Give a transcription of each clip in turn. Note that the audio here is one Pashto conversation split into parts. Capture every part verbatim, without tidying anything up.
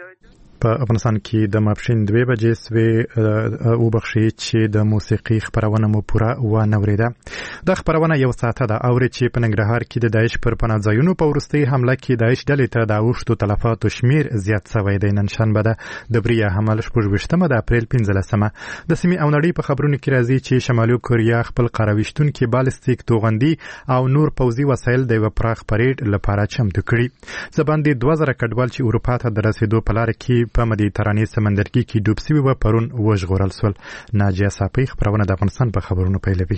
په افغانستان کې د ماپښین دوه بجې سوې او بخښي چې د موسیقي خبرونه مو پوره و نه وریده. د خبرونه یو ساعت ده اوري چې په ننګرهار کې د داعش پر پناه ځایونو په وروستي حمله کې داعش ډلې ته د اوښتو تلفاتو شمیر زیات شوی دی. نن شنبه ده د بریه حمله شپږ د اپریل پنځلسمه د سیمې او نړۍ په خبرونو کې راځي چې شمالي کوریا خپل قراویشتونکي بالستیک توغندي او نور پوځي وسایل د یو پراخ پریډ لپاره چمتو کړي. زباندې دوه زره کډوال چې اروپا ته د رسیدو په لار کې په مدیترانې سمندرګي کې ډوب شوي و پرون وژغورل شول. ناجیه صافی خبرونه د افغانستان په خبرونو پیلوي.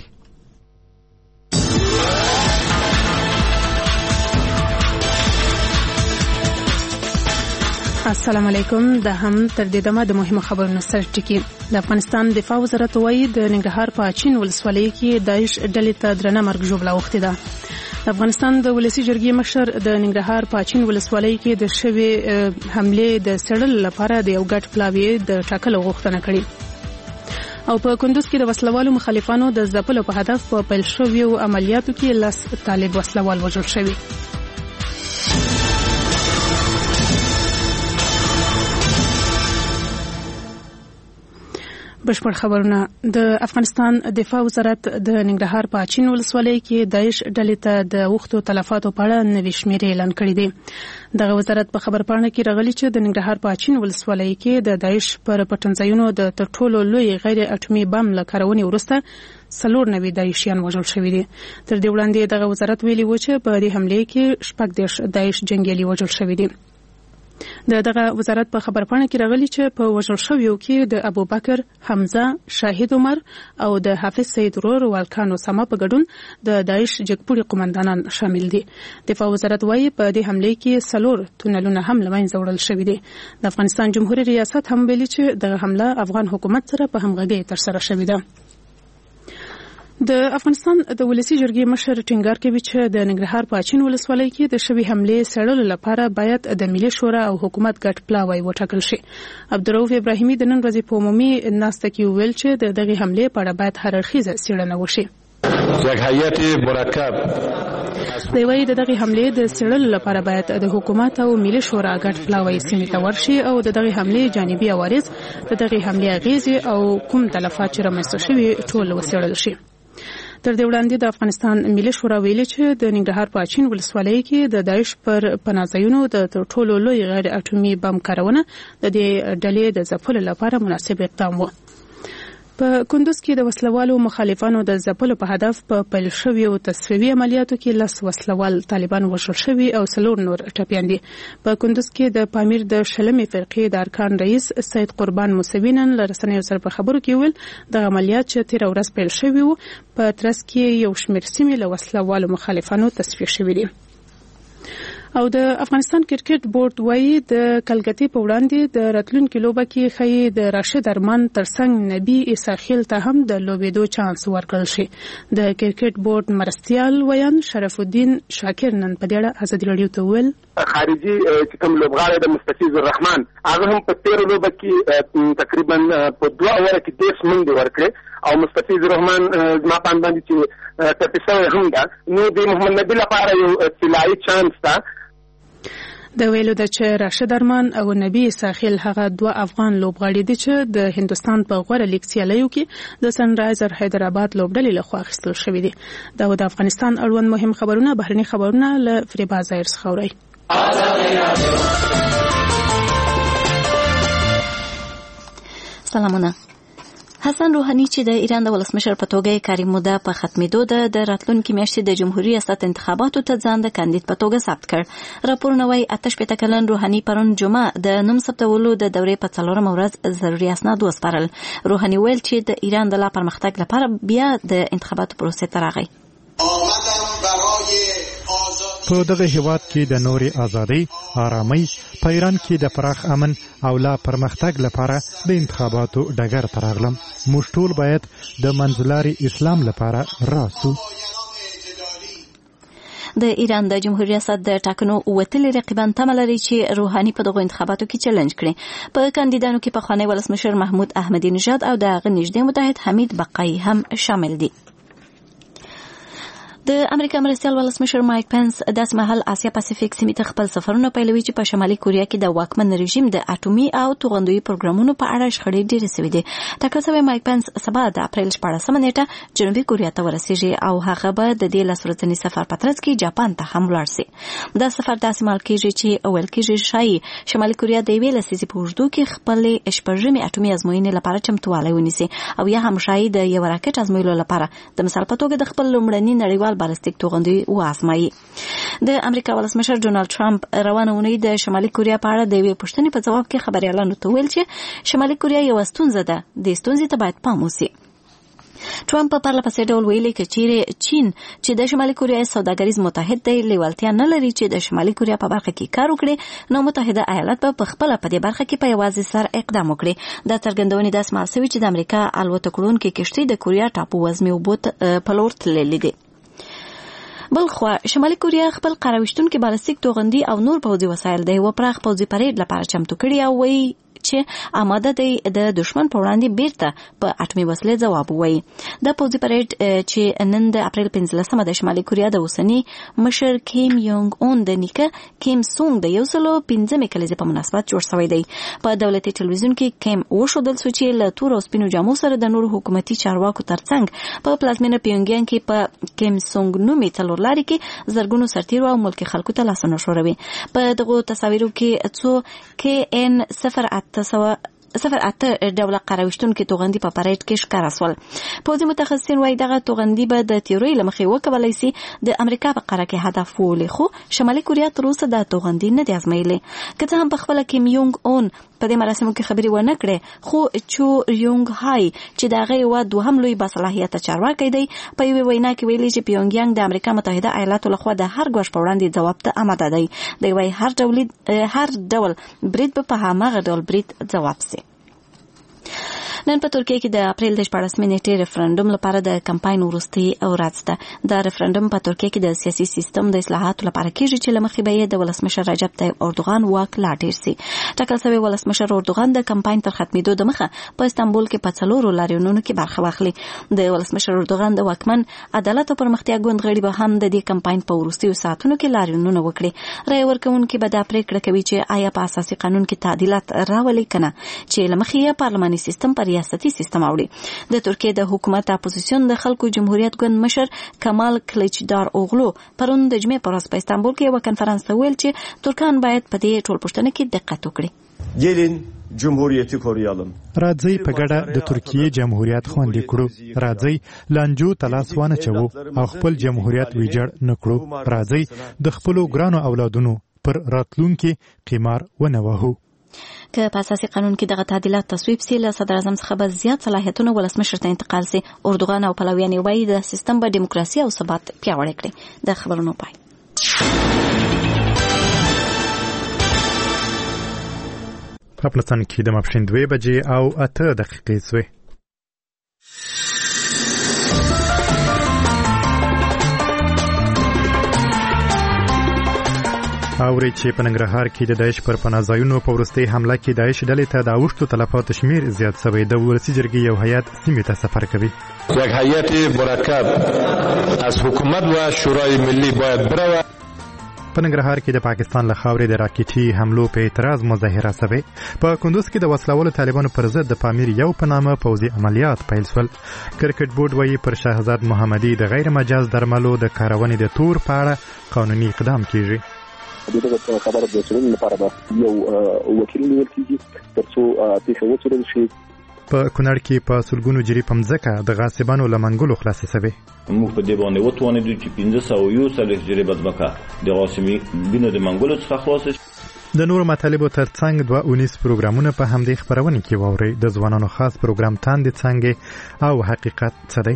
السلام علیکم. د هم تر دې دمه د مهمو خبرونو سره ټکی. د افغانستان دفاع وزارت وايي د ننګرهار په اچین ولسوالۍ کې داعش ډلې ته درنه مرګ ژوبله وخته ده. د افغانستان د ولسی جرګې مشر د ننګرهار په اچین ولسوالۍ کې د شوی حمله د سړل لپاره د یو ګډ پلاوی د ټاکلو غوښتنه کړې. او په کندوز کې د وسلوالو مخالفانو د ځپلو په هدف په پیل شویو عملیاتو کې لس طالب وسلوال وژل شوي. بشپړ خبرونه. د افغانستان دفاع وزارت د ننګرهار په اچین ولسوالۍ کې داعش ډلې ته د وختو تلفاتو په اړه نوې شمیرې اعلان کړې دي. دغه وزارت په خبرپاڼه کې راغلي چې د ننګرهار په اچین ولسوالۍ کې د داعش پر پټنځایونو د تر ټولو لوی غیر اټومي بم له کارونې وروسته څلور نوي داعشیان وژل شوي دي. تر دې وړاندې دغه وزارت ویلي و چې په دې حملې کې شپږ دېرش داعش جنګیالي وژل شوي دي. د دغه وزارت په خبرپاڼه کې راغلي چې په وژل شویو کې د ابوبکر، حمزه، شاهد عمر او د حافظ سید رور والکان اسامه په ګډون د داعش جګپوړي قومندانان شامل دي. دفاع وزارت وايي په دې حمله کې څلور تونلونه هم له منځه وړل شوي دي. د افغانستان جمهوریت ریاست هم ویلي چې دغه حمله افغان حکومت سره په همغږۍ ترسره شوې ده. د افغانستان د ولسی جرګې مشر ټینګار کوي چې د ننګرهار په اچین ولسوالۍ کې د شوی حمله سړلو لپاره باید د ملي شورا او حکومت ګډ پلاوی وټاکل شي. عبدالرؤف ابراهیمي د نن ورځې په عمومي ناسته کې ویل چې د دغه حمله په اړه باید هر اړخیزه څېړنه وشي. یک هیئت مرکب د وی دغه حمله د سړلو لپاره باید د حکومت او ملي شورا ګډ پلاوی سیمه ته ورشي او د دغه حمله جانبي عوارض د دغه حمله اغیزې او کوم تلفات چې رامنځته شوي ټول وڅېړل شي. تر دې وړاندې د افغانستان ملي شورا ویلي چې د ننګرهار په اچین ولسوالۍ کې د داعش پر پناهځایونو د تر ټولو لوی غیر اټومي بم کارونه د دې ډلې د ځپلو لپاره مناسب اقدام و. په کندوز کې د وسلوالو مخالفانو د ځپلو په هدف په پیل شویو تصفیوي عملیاتو کې لس وسلوال طالبان وژل شوي او څلور نور ټپیان دي. په کندوز کې د پامیر د شلمې فرقې د ارکان رئیس سید قربان موسوي نن له رسنیو سره په خبرو کې ویل د عملیات چې تېره ورځ پیل شوي وو په ترڅ کې یو شمېر سیمې له وسلوالو مخالفانو تصفیه شوي دي. او د افغانستان کرکټ بورډ وايي د کلکتې په وړاندې د راتلونکي لوبه کې خي د راشد ارمان ترڅنګ نبی اساخیل ته هم د لوبېدو چانس ورکړل شي. د کرکټ بورډ مرستيال ویان شرف الدین شاکر نن په دې اړه ازادي رادیو ته ویل خارجي چې کوم لوبغاړی د مستفیض الرحمن هغه هم په تیر لوبه کې تقریبا په دوه اوره کې دیش منډې ورکړې او مستفیض الرحمن ما باندې چې تپسوي هم ده نو د محمد نبی لپاره یو طلایي چانس ده. د ویلو د چې راشد ارمان او نبی ساحل هغه دوه افغان لوبغاړي دي چې د هندستان په غوړه لیګ سیالیو کې د سن رایزر حیدرآباد لوبډلې لخوا اخیستل شوې دي. دا د افغانستان اړوند مهم خبرونه بهرني خبرونه له فریبا ظاهر څخه اورئ. سلامونه. حسن روحانی چې د ایران د ولسمشر په توګه کاري موده په ختمېدو ده د راتلونکي میاشتې د جمهوریت ریاست انتخاباتو ته ځان د کاندید په توګه ثبت کړ. راپورونه وايي اته شپېته کلن روحانی پرون جمعه د نوم ثبتولو د دورې په څلورمه ورځ ضروري اسناد وسپارل. روحانی ویل چې د ایران د لا پرمختګ لپاره بیا د انتخاباتو پروسې ته راغی. په دغه هیواد کې د نوري ازادي، آرامۍ، په ایران کې د پراخ امن او لا پرمختګ لپاره د انتخاباتو ډګر ته راغلم. موږ ټول باید د منځلاري اسلام لپاره راسو. د ایران د جمهوریت ریاست د ټاکنو وتلي رقیبان تمه لري چې روحاني په دغو انتخاباتو کې چیلنج کړي. په کاندیدانو کې پخوانی ولسمشر محمود احمدی نژاد او د هغه نږدې متحد حمید بقایي هم شامل دي. د امریکا مرستیال ولسمشر مایک پنس داسې مهال اسیا پاسفیک سیمې ته خپل سفرونه پیلوي چې په شمالي کوریا کې د واکمن رژیم د اټومي او توغندوي پروګرامونو په اړه شخړې ډېرې سوي دي. ټاکل شوی مایک پنس سبا د اپریل شپاړسمه نیټه جنوبي کوریا ته ورسیږي او هغه به د دې لس ورځني سفر په ترڅ کې جاپان ته هم ولاړ شي. دا سفر داسې مهال کېږي چې اول کېږي شایي شمالي کوریا د یوې لسیزې په اوږدو کې خپلې شپږمې اټومي ازموینې لپاره چمتووالی ونیسي او یا هم شایي د یو راکټ ازمویلو لپاره د مثال په توګه د خپل لومړني نړیوال بالستیک توغندي وازمایي. د امریکا ولسمشر ډونالد ټرمپ روانه اونۍ د شمالي کوریا په اړه د یوې پوښتنې په جواب کې خبريالانو ته ویل چې شمالي کوریا یو ستونزه ده، د ستونزې ته باید پام وشي. ټرمپ په پرله پسې ډول ویلي چې چیرې چین چې د شمالي کوریا سوداګریز متحد دی لیوالتیا نه لري چې د شمالي کوریا په برخه کې کار وکړي، نو متحده ایالات به په خپله په دې برخه کې په یوازې سر اقدام وکړي. دا څرګندونې داسې محسوس شوي چې د امریکا الوتکړونکې کښتۍ د کوریا ټاپو وزمي اوبو په لور تللې دي. بلخوا شمالي کوریا خپل قراویشتونکي بالستیک توغندي او نور پوځي وسایل د یو پراخ پوځي پریډ لپاره چمتو کړي او وایي چې آماده دی د دشمن په وړاندې بیرته په اټومي وسلې ځواب ووایي. دا پوځي پریډ چې نن د اپریل پنځلسمه د شمالي کوریا د اوسني مشر کیم یونګ اون د نیکه کیم سونګ د یو سلو پنځمې کلیزې په مناسبت جوړ شوی دی. په دولتي ټلویزیون کې کیم وښودل شو چې له تور او سپینو جامو سره د نورو حکومتي چارواکو ترڅنګ په پلازمینه پیونګیانګ کې په کیم سونګ نومي څلورلارې کې زرګونو سرتیرو او ملکي خلکو ته لاسونه ښوروي. په دغو تصاویرو کې څو کې ان صفر سوا صفر اته ډوله قراویشتونکي توغندي په پریډ کې ښکاره سول. پوځي متخصصین وایي دغه توغندي به د تیورۍ له مخې وکولی سي د امریکا په قاره کې هدف وولي، خو شمالي کوریا تر اوسه دا توغندي نه دی ازمایلی. که څه هم په خپله کیم یونګ اون په دې مراسمو کې خبرې ونه کړې، خو چو یونګ های چې د هغه یوه دوهم لوی باصلاحیته چارواکی دی په یوې وینا کې ویلي چې پیونګیانګ د امریکا متحده ایالاتو لخوا د هر ګواښ په وړاندې ځواب ته آماده دی. دی وایي هر ډول هر ډول برید به په هماغه ډول برید ځواب سي. نن په ترکیه کې د اپریل د شپاړسمې نیټې ریفرندوم لپاره د کمپاین وروستۍ ورځ ده. دا ریفرندوم په ترکیه کې د سیاسي سیستم د اصلاحاتو لپاره کېږي چې له مخې به یې د ولسمشر رجب طیب اردوغان واک لا ډېر سي. ټاکل شوی ولسمشر اردوغان د کمپاین تر ختمېدو د مخه په استانبول کې په څلورو لاریونونو کې برخه واخلي. د ولسمشر اردوغان د واکمن عدالت او پرمختیا ګوند غړي به هم د دې کمپاین په وروستیو ساعتونو کې لاریونونه وکړي. رایه ورکوونکي به دا پریکړه کوي چې آیا په اساسي قانون کې تعدیلات راولي کنه چې له مخې یې پارلماني سیستم پر ریاستي سیستم اوړي. د ترکیه د حکومت اپوزیسیون د خلکو جمهوریت ګوند مشر کمال کلیچدار اوغلو پرون د جمعې په ورځ په استانبول کې یوه کنفرانس ته ویل چې ترکان باید په دې ټولپوښتنه کې دقت وکړي. gelin cumhuriyeti koruyalım. راځي په ګډه د ترکیې جمهوریت خوندي کړو. راځي لانجو تلاس وانه چوو او خپل جمهوریت ویجاړ نه کړو. راځي د خپلو ګرانو اولادونو پر راتلونکي قمار ونه وهو. که په اساسي قانون کې دغه تعدیلات تصویب سي له صدر اعظم څخه به زیات صلاحیتونه ولسمشر ته انتقال سي. اردوغان او پلویان وایي د سیستم به دیموکراسي او ثبات پیاوړی کړي. د خبرونو پای. په افغانستان کې د ماپښین دوه بجې او اته دقیقې سوې. اوري چې په ننګرهار کې د داعش پر پناهځایونو په وروستۍ حمله کې داعش ډلې ته د اوښتو تلفاتو شمیر زیات شوی. د ولسي جرګې یو هیئت سیمې ته سفر کوي. یک هیئت مرکب از حکومت و شورای ملی باید برود. په ننګرهار کې د پاکستان له خاورې د راکټي حملو په اعتراض مظاهره شوې. په کندوز کې د وسلوالو طالبانو پر ضد د پامیر یو په نامه پوځي عملیات پیل شول. کرکټ بورډ وایي پر شهزاد محمدي د غیر مجاز درملو د کارونې د تور په اړه قانوني اقدام کیږي. دغه خبره د څېړنې لپاره به یو وکیل نیول کېږي تر څو پیښه وڅېړل شي. په کونړ کې په سلګونو جري په مځکه د غاصبانو له منګولو خلاصې شوې. موږ په دې باندې وتوانېدو چې پنځه سوه یو څلوېښت جري په ځمکه د غاصبینو د منګولو څخه خلاص شي. د نورو مطالبو ترڅنګ دوه اونیز پروګرامونه په همدې خپرونې کې واورئ. د ځوانانو خاص پروګرام تاندې څانګې او حقیقت څه دی.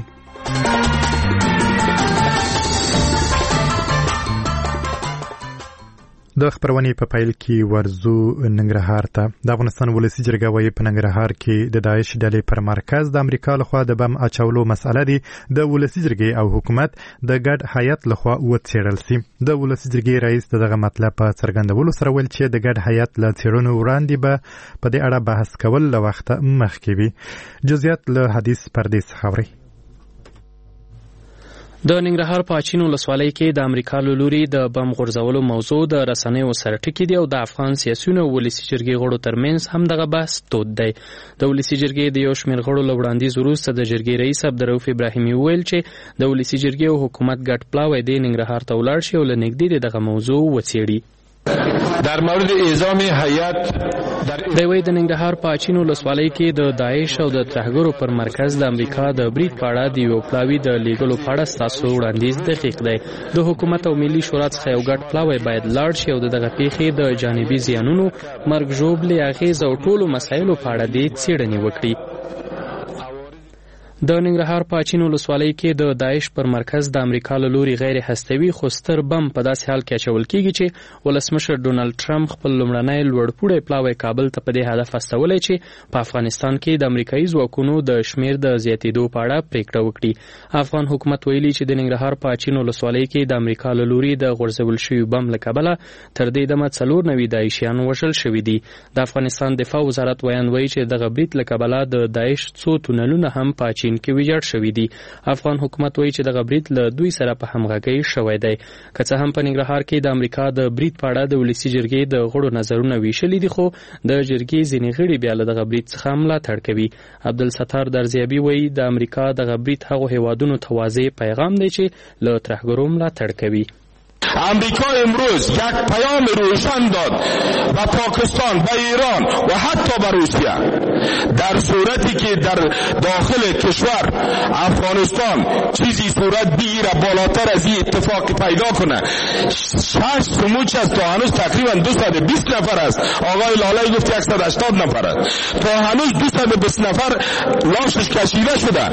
د خبرونې په پیل کې ورزو ننګرهار ته. د افغانستان ولسي جرګه وایي په ننګرهار کې د داعش ډلې پر مرکز د امریکا لخوا د بم اچولو مسأله دی د ولسي جرګې او حکومت د ګډ هیئت لخوا وڅېړل سي. د ولسي جرګې رئیس دغه مطلب په څرګندولو سره ویل چې د ګډ هیئت له څېړنو وړاندې به په دې اړه بحث کول له وخته مخکې وي. جزئیات له حدیث پردې څخه اورئ. د ننګرهار په اچین ولسوالۍ کې د امریکا له لوري د بم غورځولو موضوع د رسنیو سره ټکي دی او د افغان سیاسیونو ولسي جرګې غړو ترمنځ هم دغه بحث تود دی. د ولسي جرګې د یو شمېر غړو له وړاندیز وروسته د جرګې رئیس عبدالرؤف ابراهیمي وویل چې د ولسي جرګې او حکومت ګډ پلاوی دی ننګرهار ته ولاړ شي او له نږدې دغه موضوع وڅېړي. در مورد اعزام هیئت د وی د ننګرهار په اچین ولسوالۍ کې د داعش او د ترهګرو پر مرکز د امریکا د برید په اړه د یو پلاوي د لیږلو په اړه ستاسو وړاندیز دقیق دی. د حکومت او ملي شورا څخه یو ګډ پلاوی باید لاړ شي او د دغه پیښې د جانبي زیانونو، مرګ ژوبلې اغېز او ټولو مسایلو په اړه دې څېړنې وکړي. د ننګرهار په اچین ولسوالۍ کې د داعش پر مرکز د امریکا له لوري غیر هستوي خو ستر بم په داسې حال کې اچول کېږي چې ولسمشر ډونالډ ټرمپ خپل لومړنی لوړپوړی پلاوی کابل ته په دې هدف استولی چې په افغانستان کې د امریکایي ځواکونو د شمېر د زیاتېدو په اړه پرېکړه وکړي. افغان حکومت ویلي چې د ننګرهار په اچین ولسوالۍ کې د امریکا له لوري د غورځول شوي بم له کبله تر دې دمه څلور نوي داعشیان وژل شوي دي. د افغانستان دفاع وزارت ویان وایي چې دغه برید له کبله د داعش څو تونلونه هم په اچین کې ویجاړ شوي دي. افغان حکومت وایي چې دغه برید له دوی سره په همغږۍ شوی دی. که څه هم په ننګرهار کې د امریکا د برید په اړه د ولسي جرګې د غړو نظرونه ویشلي دي، خو د جرګې ځینې غړي بیا له دغه برید څخه ملاتړ کوي. عبدالستار درزیابي وایي د امریکا دغه برید هغو هیوادونو ته واضح پیغام دی چې له ترهګرو ملاتړ کوي. امریکا امروز یک پیام روشن داد به پاکستان، به ایران و حتی به روسیه، در صورتی که در داخل کشور افغانستان چیزی صورت بگیره بالاتر از این اتفاق پیدا کنه. شش سموچ است تا هنوز تقریبا دویست و بیست نفر است. آقای لالای گفت صد و هشتاد نفر است. تا هنوز دویست و بیست نفر لاشش کشیده شده.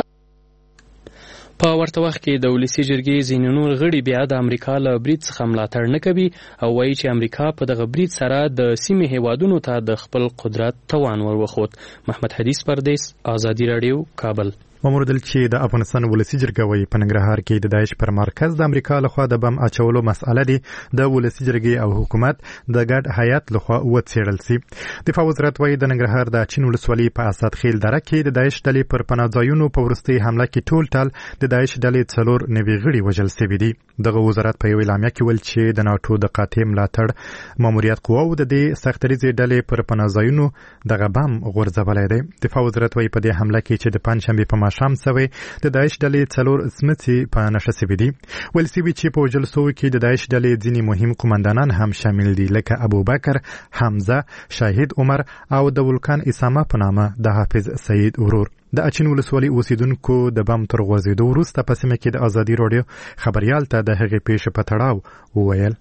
په ورته وخت کې د ولسي جرګې ځینې نور غړي بیا د امریکا له برید څخه ملاتړ نه کوي او وایي چې امریکا په دغه برید سره د سیمې هیوادونو ته د خپل قدرت توان ور وښود. محمد حدیث پردیس، آزادي راډیو، کابل. وموردل چې د افغانستان ولسي جرګه وایي په ننګرهار کې د داعش پر مرکز د امریکا لخوا د بم اچولو مسأله دی د ولسي جرګې او حکومت د ګډ هیئت لخوا وڅېړل سي. دفاع وزارت وایي د ننګرهار د اچین ولسوالۍ په اسد خیل دره کې د داعش ډلې پر پناه په وروستۍ حمله کې ټول ټال د داعش ډلې څلور نوي غړي وژل سوي دي. دغه وزارت په یو اعلامیه کې ویل چې د ناټو د قاطع ملاتړ ماموریت قواو د دې سختریزې ډلې پر پناه دغه بم غورځولی دی. دفاع وزارت وایي په دې حمله کې چې د پنجشنبې په شام سوی د داعش ډلې څلور سمڅې په نشه سوي دي. ویل سوي چې په وژل سوو کې د داعش ډلې ځینې مهم قومندانان هم شامل دي لکه ابوبکر، حمزه، شاهد عمر او د ولکان اسامه په نامه د حافظ سعید ورور. د اچین ولسوالۍ اوسیدونکو د بم تر غورځېدو وروسته په سیمه کې د ازادي راډیو خبریال ته د هغې پیښې په تړاو وویل.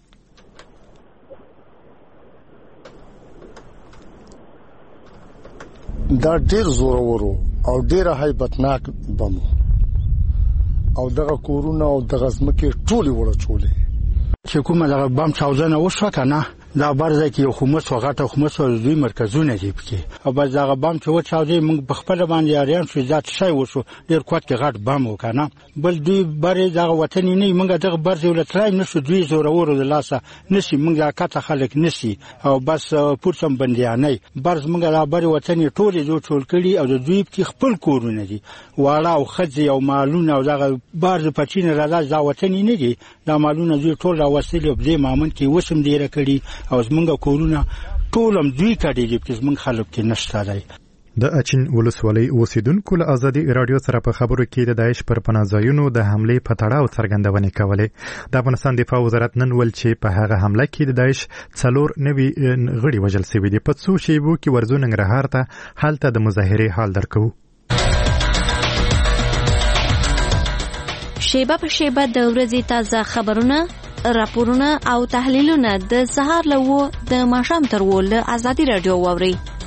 دا ډیر زورور او ډیر هیبتناک بم او دغه کورونه او دغه ځمکې ټولې وړچولې چې کومه دغه بم چاودنه وشوه کنه دا برځه کې حکومت وغټه حکومت او دوی مرکزونه دي پکې او بس دغه بم چې وچاودې موږ په خپل باندې اړین شو ذات شي وشو ډیر کوټ کې غټ بم وکنه بل دوی بره دغه وطن نه موږ دغه برځه ولتلای نشو دوی زورور د لاسه نشي موږ کاته خلک نشي او بس پورسم بنديانه برز موږ لا بره وطن ټول جو ټول کړي او دوی په خپل کورونه دي واړه او خځې او مالونه او دغه برز پچین راځي دا وطن نه دي دا مالونه دوی ټول راوستل په دې مامن کې وسم ډیره کړي او زمونږ کورونه ټول هم دوی کړي دي چې زمونږ خلک کې نشته دی. د اچین ولسوالۍ اوسیدونکو له ازادي راډیو سره په خبرو کې د داعش پر پناهځایونو د حملې په تړاو څرګندونې کولې. د افغانستان دفاع وزارت نن ویل چې په هغه حمله کې د داعش څلور نوي غړي وژل شوي دي. په څو شیبو کې ورځو ننګرهار ته هلته د مظاهرې حال درکوو. شیبه په شیبه د ورځې تازه خبرونه، راپورونه او تحلیلونه د سهار له و د ماښام تر و له ازادي راډیو واورئ.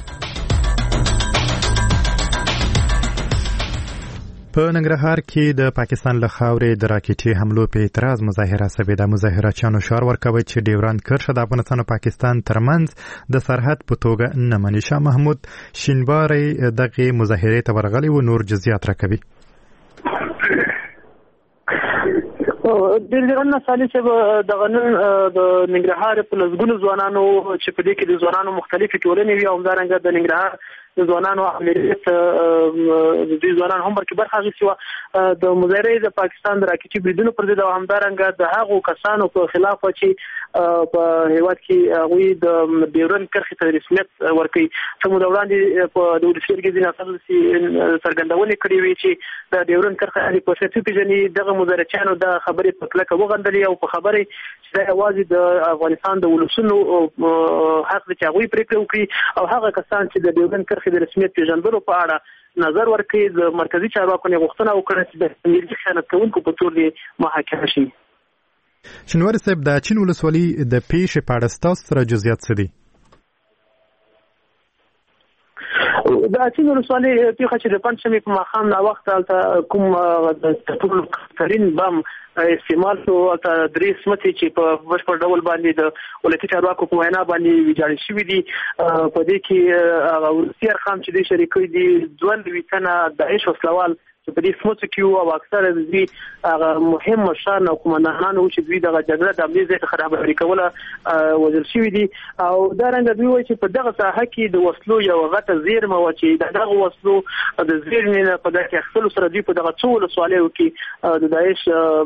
په ننګرهار کې د پاکستان له خاورې د راکټي حملو په اعتراض مظاهره شوې ده. مظاهرچیانو شعار ورکوي چې ډیورند کرښه د افغانستان او پاکستان ترمنځ د سرحد په توګه نه مني. شاه محمود شینواری دغه مظاهرې ته ورغلی و، نور جزئیات راکوي. ډېر ځله سالي چې د غنن د ننګرهار په لږونو ځوانانو چې په دې کې د ځوانانو مختلفې ټولنې وي او همدارنګه د ننګرهار د ځوانانو عملیات د ځوانانو هم ورکې برخه اخیستې وه د مظاهرې د پاکستان د راکټي بریدونو پر ضد او همدارنګه د هغو کسانو په خلاف چې په هیواد کې هغوی د ډیورنډ کرښې ته رسمیت ورکوي. څنګه د وړاندې په د ولسي جرګې ځینې اساسي څرګندونې کړې وې چې د ډیورنډ کرښه په سیاسي پیژني دغه مظاهرچیانو د خبرې په کلکه وغندلې او په خبرې چې دا یوازې د افغانستان د ولسونو حق دی چې هغوی پرېکړه وکړي او هغه کسان چې د ډیورنډ کرښې د رسمیت پیژندلو په اړه نظر ورکړي د مرکزي چارواکو نه غوښتنه وکړه چې د ملي خیانت کوونکو په تور محاکمه شي. شنواری صاحب د اچین ولسوالۍ د پیښې په اړه ستاسو سره جزئیات څه دي؟ د اچین ولسوالۍ پیښه چې د پنځمې په ماښام ناوخته هلته کوم د تر ترین بم استعمال شو هلته درې سمڅې چې په بشپړ ډول باندې د ولسي چارواکو په وینا باندې ویجاړې شوي دي. په دې کې هغه وروستي ارقام چې دوی شریکوي دي دوه نوي تنه داعش وسلوال چې په دې سمڅو کې وو او اکثره د دوی هغه مهم مشران او قومندانان وو چې دوی دغه جګړه د امنیت ځای ته خرابري کوله وژل شوي دي. او دارنګه دوی وایي چې په دغه ساحه کې د وسلو یو غټه زیرمه وه چې د دغه وسلو د زیرمې نه په دغه کې اخیستلو سره دوی په دغه څو ولسوالیو کې د داعش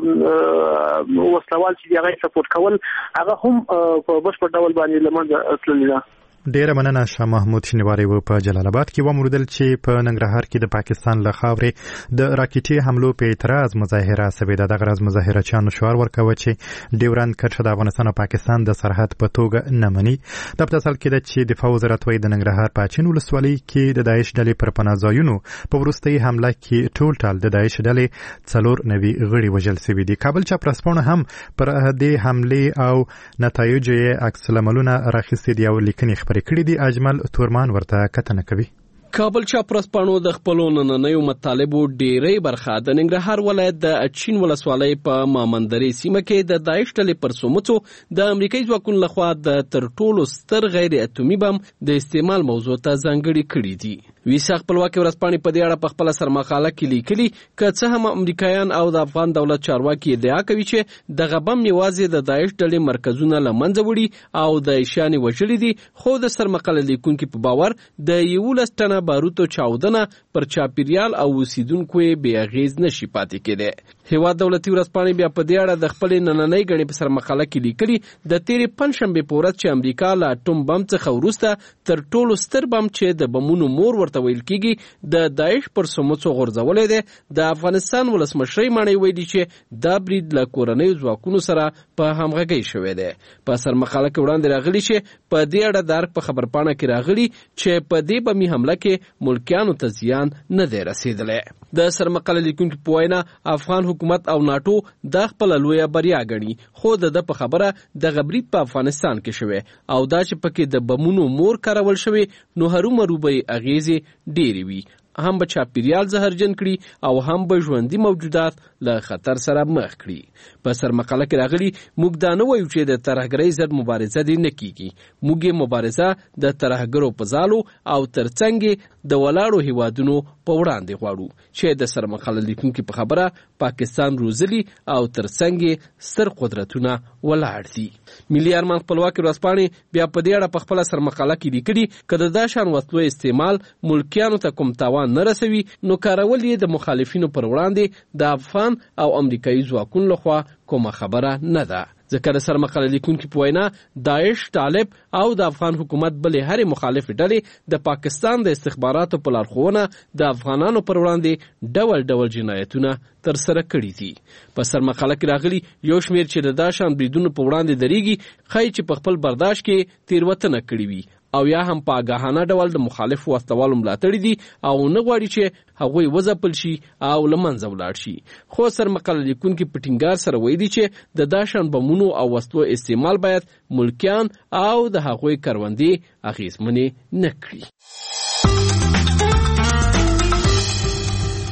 وسلوال چې هغه سپورټ کول هغه هم په بشپړ ډول باندې له منځه تللي ده. ډیره مننه شاه محمود شینواری و په جلال آباد کې وموردل چې په ننګرهار کې د پاکستان له خاورې د راکټي حملو په اعتراض مظاهره سوي ده. دغه ورځ مظاهرچیانو شعار ورکوه چې ډیورنډ کرښه د افغانستان او پاکستان د سرحد په توګه نه مني. دا په اصل کې ده چې دفاع وزارت وايي د ننګرهار په اچین ولسوالۍ کې د داعش ډلې پر پناه ځایونو په وروستۍ حمله کې ټول ټال د داعش ډلې څلور نوي غړي وژل شوي دي. کابل چاپرسپاڼه هم پر دې حملې او نتایجو یې عکس العملونه راخیستي دي او لیکنې کړي دي. اجمل تورمان ورته کتنه کوي. کابل چاپرسپاڼو د خپلو نننیو مطالبو ډیری برخه د ننګرهار ولایت د اچین ولسوالۍ په مامندرې سیمه کې د داعش ډلې پر سمڅو د امریکایي ځواکونو لخوا د تر ټولو ستر غیر اتومي بم د استعمال موضوع ته ځانګړي کړي دي. ویسا خپلواکي ورځپاڼې په دې اړه په خپله سرمقاله کې لیکلي که څه هم امریکایان او د افغان دولت چارواکي ادعا کوي چې دغه بم یوازې د داعش ډلې مرکزونه له منځه وړي او د عیشیانې وژلي دي، خو د سرمقاله لیکونکي په باور د یولس ټنه باروتو چاودنه پر چاپیریال او اوسیدونکو یې بې اغېز نشي پاتې کېدی. هیواد دولتي ورځپاڼې بیا په دې اړه د خپلې نننۍ ګڼې په سرمقاله کې لیکلي د تېرې پنجشنبې په ورځ چې امریکا له اټوم بم څخه وروسته تر ټولو ستر بم چې د بمونو مور ورته ویل کېږي د داعش پر سمڅو غورځولی دی، د افغانستان ولسمشرۍ ماڼۍ ویلي چې دا برید له کورنیو ځواکونو سره په همغږۍ شوی دی. په سرمقاله کې وړاندې راغلي چې په دې اړه د ارګ په خبرپاڼه کې راغلي چې په دې بمي حمله کې ملکیانو ته زیان نه دی رسیدلی. د سرمقاله لیکونکي په وینا افغان حکومت او ناټو دا خپله لویه بریا ګڼي، خو د ده په خبره دغه برید په افغانستان کې شوی او دا چې پکې د بمونو مور کارول شوی نو هرومرو به یې اغېزې ډېرې وي، هم به چاپیریال زهرجن کړي او هم به ژوندي موجودات له خطر سره مخ کړي. په سرمقاله کې راغلي موږ دا نه وایو چې د ترهګرۍ ضد مبارزه دې نه کیږي، موږ یې مبارزه د ترهګرو په ځالو او ترڅنګ د ولاړو هیوادونو په وړاندې غواړو چې د سرمقاله لیکونکي په خبره پاکستان روزلي او ترڅنګ ستر قدرتونه ولاړ دي. ملي ارمان خپلواکي ورځپاڼې بیا په دې اړه په خپله سرمقاله کې لیکلي که د دا شان وسلو استعمال ملکیانو ته کوم تاوان نه رسوي نو کارول یې د مخالفینو پر وړاندې د افغان او امریکایي ځواکونو لخوا کومه خبره نه ده. ځکه د سرمقاله لیکونکي په وینا داعش، طالب او د افغان حکومت بلې هرې مخالفې ډلې د پاکستان د استخباراتو په لارښوونه د افغانانو پر وړاندې ډول ډول جنایتونه ترسره کړي دي. په سرمقاله کې راغلي یو شمېر چې د دا شان بریدونو په وړاندې درېږي ښایي چې په خپل برداشت کې تېروتنه کړې وي او یا هم په آګاهانه ډول د مخالفو وسلوالو ملاتړي دي او نه غواړي چې هغوی وځپل شي او له منځه ولاړ شي. خو سرمقاله لیکونکي په ټینګار سره ویلي چې د دا شان بمونو او وسلو استعمال باید ملکیان او د هغوی کروندې اغېزمنې نه کړي.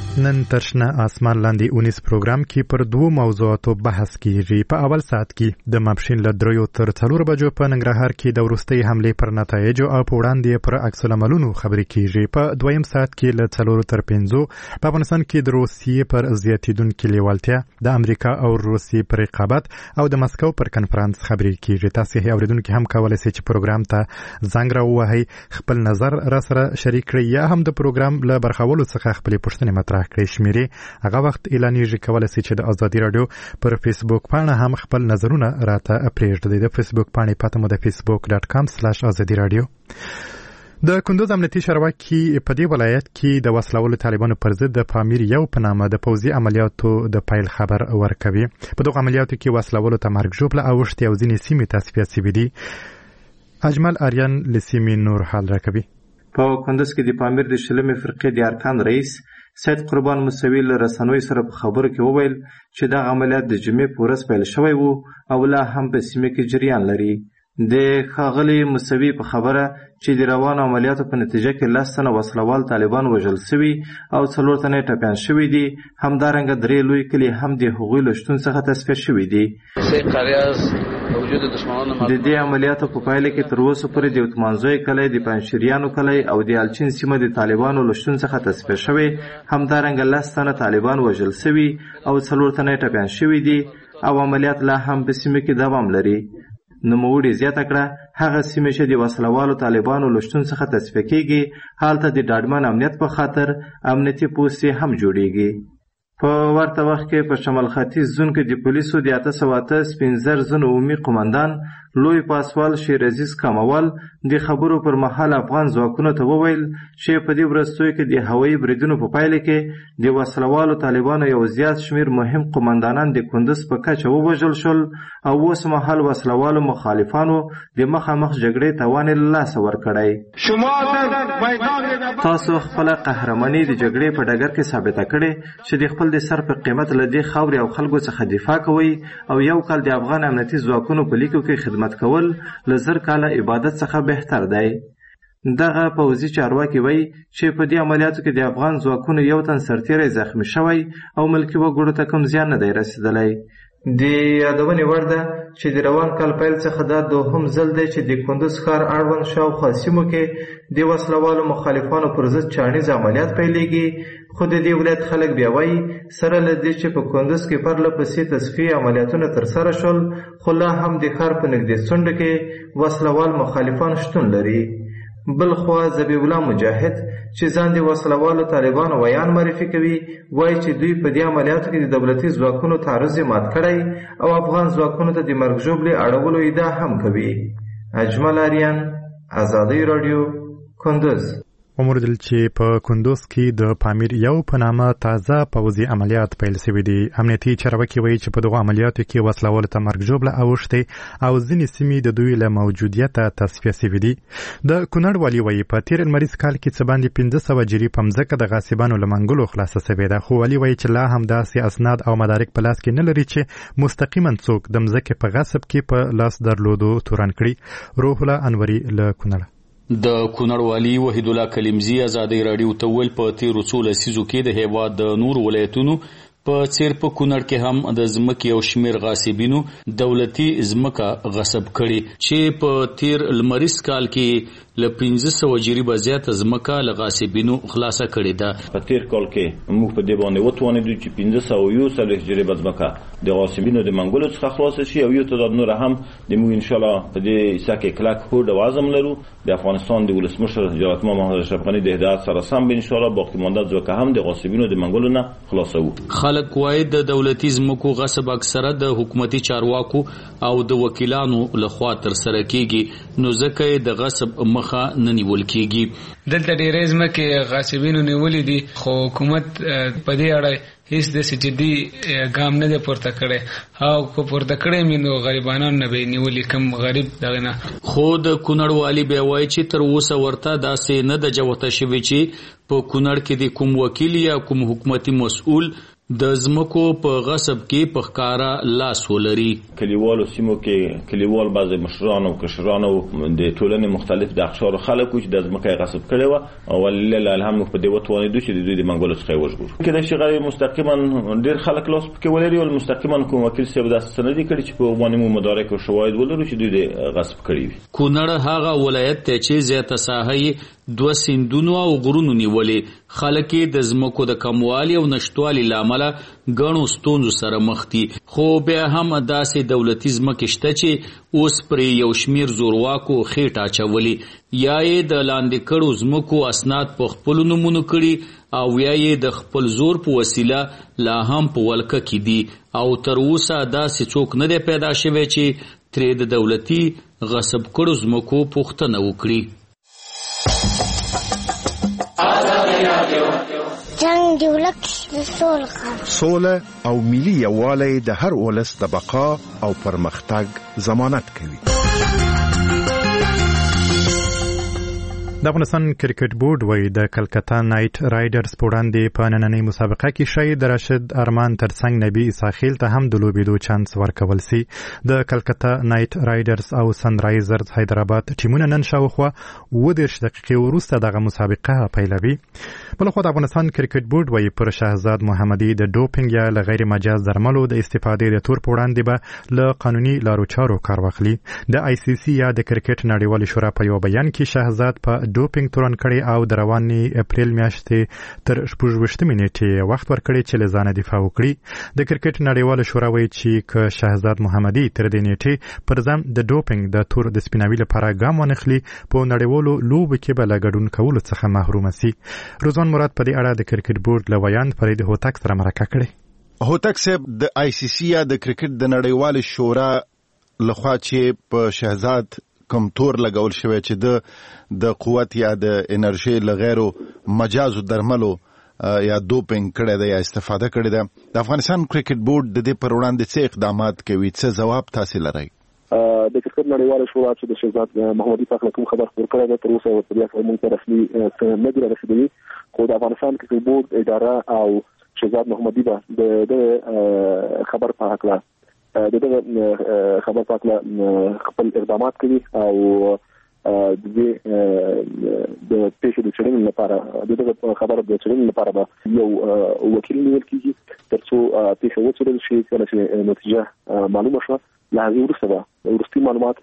نن ترشنه آسمان لاندې اونیس پروګرام کې پر دوه موضوعاتو بحث کیږي. په اول ساعت کې د ماپښین له دریو تر څلور بجو په ننګرهار کې د وروستۍ حملې پر نتایجو او په وړاندې پر عکس العملونو خبرې کیږي. په دویم ساعت کې له څلورو تر پنځو په افغانستان کې د روسیې پر زیاتیدونکې لیوالتیا، د امریکا او روسیې پر رقابت او د مسکو پر کنفرانس خبرې کیږي. تاسو هی اوریدونکو هم کولای شئ چې پروګرام ته زنګ راووهئ، خپل نظر را سره شریک کړئ یا هم د پروګرام له برخولو څخه خپل پوښتنې مطرح کړئ. شمیرې هغه وخت اعلانیږي، کولای شئ چې د ازادي رادیو پر فیسبوک پاڼه هم خپل نظرونه راته پرېږدئ. د فیسبوک پاڼې پته مو د فیسبوک ډاټ کام سلاش ازادي رادیو. د کندوز امنیتي چارواکي په دې ولایت کې د وسلوالو طالبانو پر ضد د پامیر یو په نامه د پوځي عملیاتو د پیل خبر ورکوي. په دغه عملیاتو کې وسلوالو ته مرګ ژوبله اوښتې او ځینې سیمې تصفیه شوي دي. اجمل آریان له سیمې نور حال راکوي. په کندوز کې د پامیر د شلمې فرقې د ارکان رئیس سید قربان موسوي له رسنیو سره په خبرو کې وویل چې دا عملیات د جمعې په ورځ پیل شوی وو او لا هم په سیمه کې جریان لري. د ښاغلي موسوي په خبره چې د روانو عملیاتو په نتیجه کې لس تنه وسلوال طالبان وژل شوي او څلور تنه ټپیان شوي دي. همدارنګه درې لوی کلي هم د هغوی له شتون څخه تصفیه شوي دي. د دې عملیاتو په پایله کې تر اوسه پورې د اتمانزوی کلی، د پنجشیریانو کلی او د الچین سیمه د طالبانو له شتون څخه تصفیه شوي. همدارنګه لس تنه طالبان وژل شوي او څلور تنه ټپیان شوي دي او عملیات لا هم په سیمه کې دوام لري. نوموړي زیاته کړه هغه سیمې چې د وسلوالو طالبانو له شتون څخه تصفیه کیږي هلته د ډاډمن امنیت په خاطر امنیتي پوستې هم جوړیږي. په ورته وخت کې په شمال ختیځ زون کې د پولیسو د اته سوه اته سپین زر زون عمومي قمندان لوی پاسوال شیر عزیز کاموال د خبرو پر مهال افغان ځواکونو ته وویل چې په دې وروستیو کې د هوایي بریدونو په پایله کې د وسلوالو طالبانو یو زیات شمیر مهم قمندانان د کندوز په کچه ووژل شول او اوس مهال وسلوالو مخالفانو د مخامخ جګړې توان له لاسه ورکړی. تاسو خپل قهرماني د جګړې په ډګر کې ثابته کړې چې د خپل د سر په قیمت له دې خاورې او خلکو څخه دفاع کوي او یو کال د افغان امنیتي ځواکونو په لیکو کې خدمت کول له زر کاله عبادت څخه بهتر دی. دغه پوځي چارواکي وایي چې په دې عملیاتو کې د افغان ځواکونو یو تن سرتیری زخمی شوی او ملکي وګړو ته کوم زیان نه دی رسېدلی. د یادونې وړ ده چې د روان کال پیل څخه دا دوهم ځل دی چې د کندوز ښار اړوند شاوخوا سیمو کې د وسلوالو مخالفانو پر ضد چاڼیز عملیات پیلېږي. خو د دې ولایت خلک بیا وایي سره له دې چې په کندوز کې پرله پسې تصفیې عملیاتونه ترسره شول خو لا هم د ښار په نږدې څنډو کې وسلوال مخالفان شتون لري. بلخوا ذبیح الله مجاهد چې ځان د وسلوالو طالبانو ویان معرفي کوي وایي چې دوی په دې عملیاتو کې د دولتي ځواکونو تعرض یې مات کړی او افغان ځواکونو ته د مرګ ژوبلې اړولو ادعا هم کوي. اجمل آریان، ازادي رادیو، کندوز. وموردل چې په کندوز کې د پامیر یو په نامه تازه پوځي عملیات پیل شوي دي. امنیتي چارواکي وایي چې په دغو عملیاتو کې وسلوالو ته مرګ ژوبله اوښتې او ځینې سیمې د دوی له موجودیته تصفیه شوي دي. د کونړ والي وایي په تېر لمریز کال کې څه باندې پنځه سوه جري په مځکه د غاصبانو له منګلو خلاصه شوې ده. خو والي وایي چې لا هم داسې اسناد او مدارک په لاس کې نه لري چې مستقیما څوک د مځکې په غصب کې په لاس درلودو تورن کړي. روح الله انوري له کونړ. د کونړ والي وحید الله کلیمزي ازادي رادیو ته ویل په تیرو څو لسیزو کې د هېواد د نورو ولایتونو په څیر په کونړ کې هم د ځمکې یو شمیر غاصبینو دولتي ځمکه غصب کړي چې په تیر لمریز کال کې له پنځه سوه جریبه زیاته ځمکه له غاصبینو خلاصه کړې ده. په تیر کال کې موږ په دې باندې وتوانېدو چې پنځه سوه یو څلوېښت جریبه ځمکه د غاصبینو د منګلو څخه خلاصه شي او یو تعداد نوره هم د موږ انشاءالله په دې حصه کې کلک هوډ او عزم لرو. د افغانستان د ولسمشر حضرت محمد اشرف غني د هدایت سره سم به انشاءالله باقي مانده ځمکه هم د غاصبینو د منګلو نه خلاصوو. خلک وایي د دولتي ځمکو غصب اکثره د حکومتي چارواکو او د وکیلانو لخوا ترسره کیږي نو ځکه د غصب مخه نه نیول کیږي. دلته ډېرې ځمکې غاصبینو نیولې دي خو حکومت په دې اړه هیڅ داسې جدي ګام نه دی پورته کړی او که پورته کړی مې نو غریبانو نه به یې نیولي کم غریب دغه نه. خو د کونړ والي بیا وایي چې تر اوسه ورته داسې نه ده جوته شوې چې په کونړ کې د کوم وکیل یا کوم حکومتي مسؤل د ځمکو په غصب کې په ښکاره لاس ولري. کلیوالو سیمو کې کلیوال بعضې مشران او کشران او د ټولنې مختلف د اقشارو خلک وو چې د ځمکه یې غصب کړې وه او ولله الحمد موږ په دې وتوانېدو چې د دوی د منګولو څخه یې وژغورو. کېدای شي غیر مستقیما ډېر خلک لاس پکې ولري او مستقیما کوم وکیل صاحب داسې څه نه دي کړي چې په هغو باندې مو مدارک او شواهد ولرو چې دوی د غصب کړي وي. کونړ هغه ولایت دی چې زیاته ساحه یې دوه سیندونو او غرونو نیولې. خلک یې د ځمکو د کموالي او نشتوالي له امله ګڼو ستونزو سره مخ دي، خو بیا هم داسې دولتي ځمکې شته چې اوس پرې یو شمېر زورواکو خېټه اچولي، یا یې د لاندې کړو ځمکو اسناد په خپلو نومونو کړي او یا یې د خپل زور په وسیله لا هم په ولکه کې دي او تر اوسه داسې څوک نه دی پیدا شوی چې ترې د دولتي غصب کړو ځمکو پوښتنه وکړي. جنگ دی ولک د سوله سوله او ملي یووالی د هر ولس د بقا او پرمختګ ضمانت کوي. د افغانستان کرکټ بورډ وایي د کلکتا نایټ رایډرز په وړاندې په نننۍ مسابقه کې شاید راشد ارمان ترڅنګ نبی اساخیل ته هم د لوبېدو چانس ورکول سي. د کلکتا نایټ رایډرز او سنرایزرز حیدرآباد ټیمونه نن شاوخوا اووه دېرش دقیقې وروسته دغه مسابقه پیلوي. بلخوا د افغانستان کرکټ بورډ وایي پر شهزاد محمدي د ډوپینګ یا له غیر مجاز درملو د استفادې د تور په وړاندې به له قانوني لارو چارو کار واخلي. د آی سی سی یا د کرکټ نړیوالې شورا په یو بیان کې شهزاد په ډوپینګ تورن کړي او د روانې اپریل میاشتې تر شپږ ویشتمې نیټې وخت ورکړي چې له ځانه دفاع وکړي. د کرکټ نړیواله شورا وایي چې که شهزاد محمدي تر دې نیټې پر ځان د ډوپینګ د تور د سپیناوي لپاره ګام وانخلي په نړیوالو لوبو کې به له ګډون کولو څخه محرومه سي. روزان مراد په دې اړه د کرکټ بورډ له ویاند فرید هوتک سره مرکه کړې. هوتک صاحب، د آی سی سی یا د کرکټ د نړیوالې شورا لخوا چې په شهزاد کوم تور لګول شوی چې د د قوت یا د انرژي لغیرو مجازو درملو یا دوپینګ کړی دی یا استفاده کړی ده، د افغانستان کرکټ بورډ د دې پر وړاندې څه اقدامات کوي؟ څه ځواب تاسو لرئ؟ د کرکټ نړیواله شورا چې د شهزاد محمدي په کوم خبر خپور کړی ده تر اوسه ورته بیا موږ ته رسمي څه نه دي رسېدلي، خو د افغانستان کرکټ بورډ اداره او شهزاد محمدي به د خبر په هکله د دغه خبر په اړه خپل اقدامات کوي او د دې د پیښې د چلن لپاره د دغه خبر د چلن لپاره یو وکیل نیول کیږي ترڅو پیښه وڅېړل شي. کله چې نتیجه معلومه شوه له هغې وروسته به وروستي معلومات